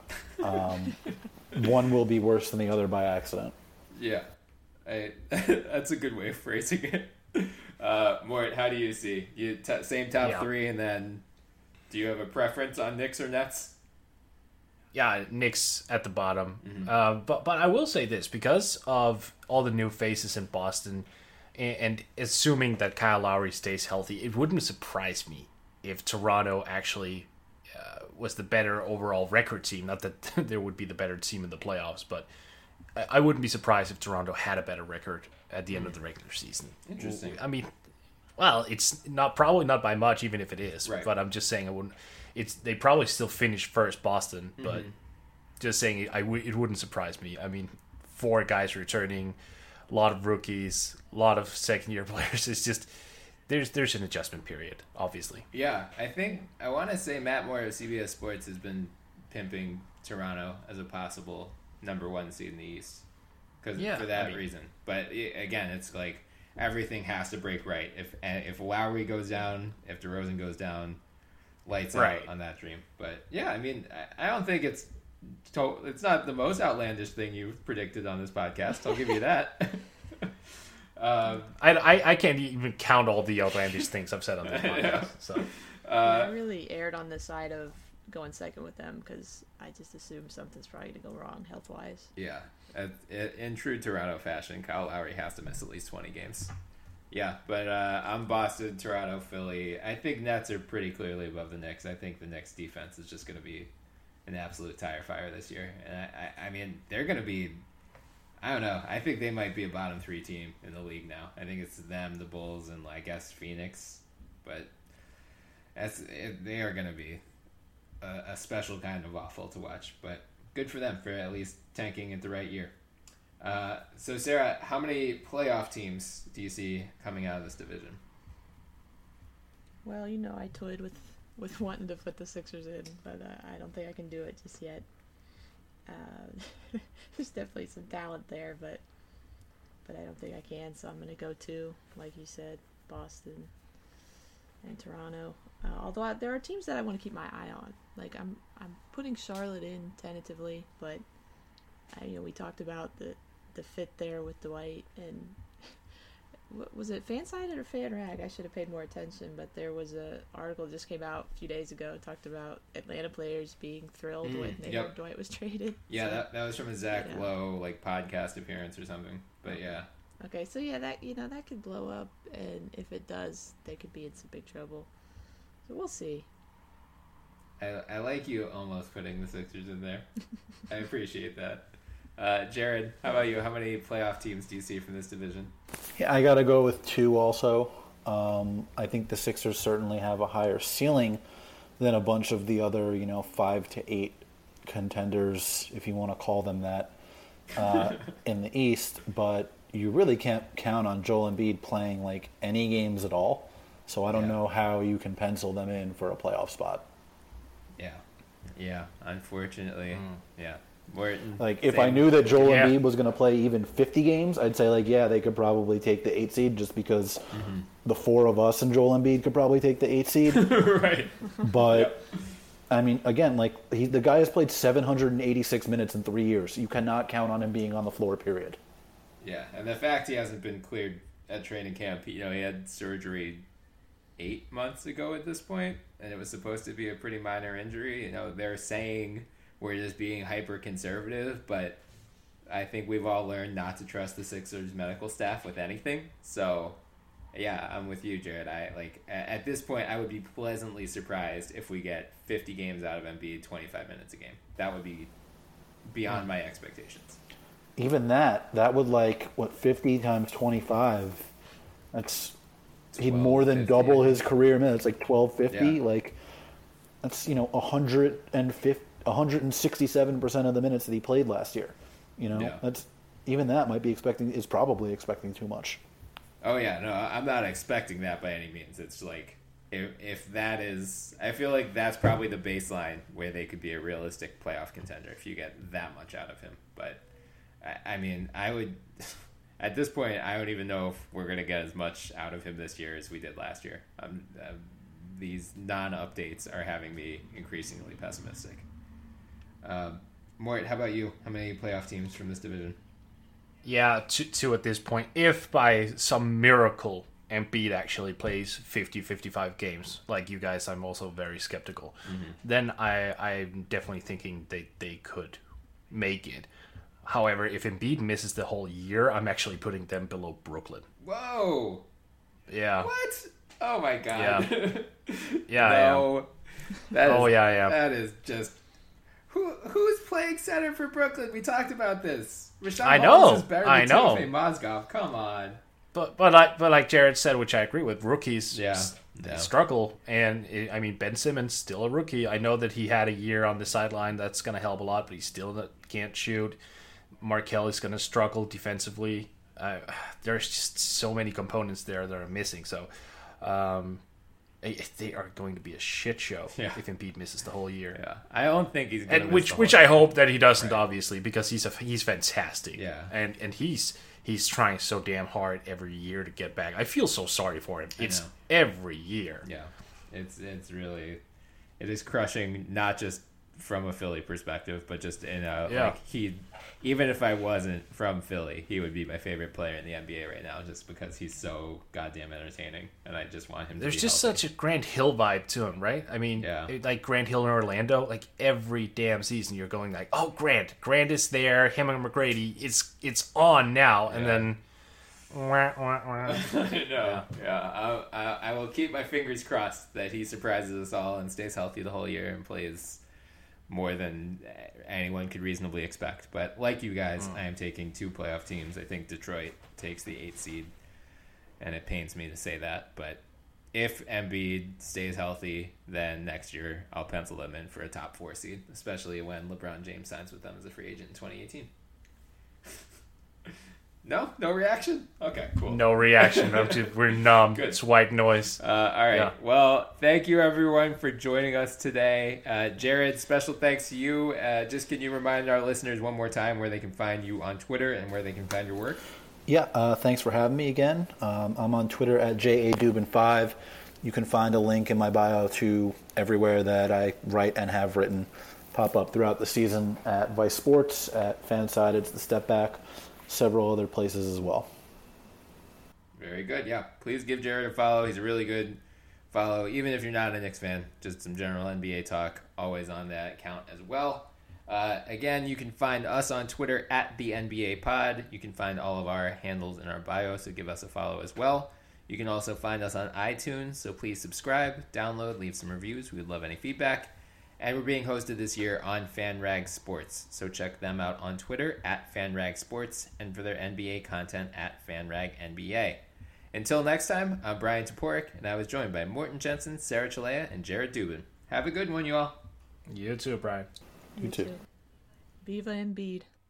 One will be worse than the other by accident. Yeah, that's a good way of phrasing it. Mort, how do you see? Same top 3, and then do you have a preference on Knicks or Nets? Yeah, Knicks at the bottom. Mm-hmm. But I will say this, because of all the new faces in Boston, and assuming that Kyle Lowry stays healthy, it wouldn't surprise me if Toronto actually was the better overall record team. Not that there would be the better team in the playoffs, but I wouldn't be surprised if Toronto had a better record at the end of the regular season. Interesting. It's probably not by much, even if it is. Right. But I'm just saying it wouldn't. They probably still finish first, Boston, but just saying it wouldn't surprise me. 4 guys returning, a lot of rookies, a lot of second-year players. It's just there's an adjustment period, obviously. Yeah, I want to say Matt Moore of CBS Sports has been pimping Toronto as a possible number 1 seed in the East for that reason. But again, it's everything has to break right. If Lowry goes down, if DeRozan goes down, lights out on that dream. But yeah, I don't think it's it's not the most outlandish thing you've predicted on this podcast. I'll give you that. I can't even count all the outlandish things I've said on this podcast. So I really erred on the side of going second with them because I just assumed something's probably going to go wrong health-wise. Yeah. In true Toronto fashion, Kyle Lowry has to miss at least 20 games. Yeah, but I'm Boston, Toronto, Philly. I think Nets are pretty clearly above the Knicks. I think the Knicks defense is just going to be an absolute tire fire this year. And I mean, they're going to be, I don't know. I think they might be a bottom 3 team in the league now. I think it's them, the Bulls, and I guess Phoenix. But they are going to be a special kind of awful to watch. But good for them for at least tanking at the right year. So Sarah, how many playoff teams do you see coming out of this division? Well, I toyed with wanting to put the Sixers in, but I don't think I can do it just yet. There's definitely some talent there, but I don't think I can. So I'm going to go to, like you said, Boston and Toronto. Although there are teams that I want to keep my eye on. Like I'm putting Charlotte in tentatively, but we talked about the fit there with Dwight, and what was it, Fansided or FanRag? I should have paid more attention, but there was a article that just came out a few days ago talked about Atlanta players being thrilled when they heard Dwight was traded. Yeah, so, that was from a Zach Lowe podcast appearance or something. But yeah. Okay, so yeah, that that could blow up, and if it does, they could be in some big trouble. So we'll see. I like you almost putting the Sixers in there. I appreciate that. Jared, how about you? How many playoff teams do you see from this division? Yeah, I got to go with 2 also. I think the Sixers certainly have a higher ceiling than a bunch of the other, 5 to 8 contenders, if you want to call them that, in the East. But you really can't count on Joel Embiid playing like any games at all. So I don't know how you can pencil them in for a playoff spot. Yeah. Unfortunately, yeah. Like, if I knew that Joel Embiid was going to play even 50 games, I'd say, they could probably take the 8 seed just because the 4 of us and Joel Embiid could probably take the 8 seed. Right. But, I mean, again, the guy has played 786 minutes in 3 years. You cannot count on him being on the floor, period. Yeah, and the fact he hasn't been cleared at training camp, he had surgery 8 months ago at this point, and it was supposed to be a pretty minor injury. They're saying we're just being hyper conservative, but I think we've all learned not to trust the Sixers medical staff with anything. So, yeah, I'm with you, Jared. At this point, I would be pleasantly surprised if we get 50 games out of Embiid, 25 minutes a game. That would be beyond my expectations. Even that would 50 times 25? That's he'd more than double his career minutes, 1250. Yeah. That's 167% of the minutes that he played last year. That's even that is probably expecting too much. Oh yeah, no, I'm not expecting that by any means. It's if that is, I feel like that's probably the baseline where they could be a realistic playoff contender if you get that much out of him. But I mean, I would at this point, I don't even know if we're going to get as much out of him this year as we did last year. These non-updates are having me increasingly pessimistic. Mort, how about you? How many playoff teams from this division? Yeah, 2 at this point. If by some miracle Embiid actually plays 50-55 games, like you guys, I'm also very skeptical. Then I'm definitely thinking they could make it. However, if Embiid misses the whole year, I'm actually putting them below Brooklyn. Whoa! Yeah. What? Oh my god. Yeah. No. That is just... Who's playing center for Brooklyn? We talked about this. Rashawn Holmes is better than Timofey Mozgov. Come on. But like Jared said, which I agree with, rookies struggle. And, Ben Simmons, still a rookie. I know that he had a year on the sideline. That's going to help a lot, but he still can't shoot. Mark Kelly's going to struggle defensively. There's just so many components there that are missing. So they are going to be a shit show if Embiid misses the whole year. Yeah, I don't think he's going to miss which I hope that he doesn't, obviously, because he's fantastic. Yeah, and he's trying so damn hard every year to get back. I feel so sorry for him. It's every year. Yeah, it's really, it is crushing, not just from a Philly perspective, but just in a Yeah. like even if I wasn't from Philly, he would be my favorite player in the NBA right now, just because he's so goddamn entertaining, and I just want him. There's to be just healthy. such a Grant Hill vibe to him, right? I mean, Yeah. like Grant Hill in Orlando, like every damn season you're going like, oh, Grant is there, him and McGrady, it's on now, and Yeah. then. Wah, wah, wah. Yeah. I will keep my fingers crossed that he surprises us all and stays healthy the whole year and plays more than anyone could reasonably expect. But like you guys, I am taking 2 playoff teams. I think Detroit takes the 8th seed, and it pains me to say that. But if Embiid stays healthy, then next year I'll pencil them in for a top 4 seed, especially when LeBron James signs with them as a free agent in 2018. No reaction? Okay, cool. No reaction. We're numb. Good. It's white noise. All right. Yeah. Well, thank you everyone for joining us today. Jared, special thanks to you. Just can you remind our listeners one more time where they can find you on Twitter and where they can find your work? Yeah, thanks for having me again. I'm on Twitter at JADubin5. You can find a link in my bio to everywhere that I write and have written pop up throughout the season at Vice Sports, at Fanside, it's the Step Back, several other places as well. Very good. Yeah. Please give Jared a follow. He's a really good follow, even if you're not a Knicks fan. Just some general NBA talk, always on that account as well. Again, you can find us on Twitter at the NBA Pod. You can find all of our handles in our bio, so give us a follow as well. You can also find us on iTunes, so please subscribe, download, leave some reviews. We would love any feedback. And we're being hosted this year on FanRag Sports, so check them out on Twitter at FanRag Sports and for their NBA content at FanRag NBA. Until next time, I'm Brian Toporek, and I was joined by Morton Jensen, Sarah Chalea, and Jared Dubin. Have a good one, you all. You too, Brian. You too. Viva Embiid.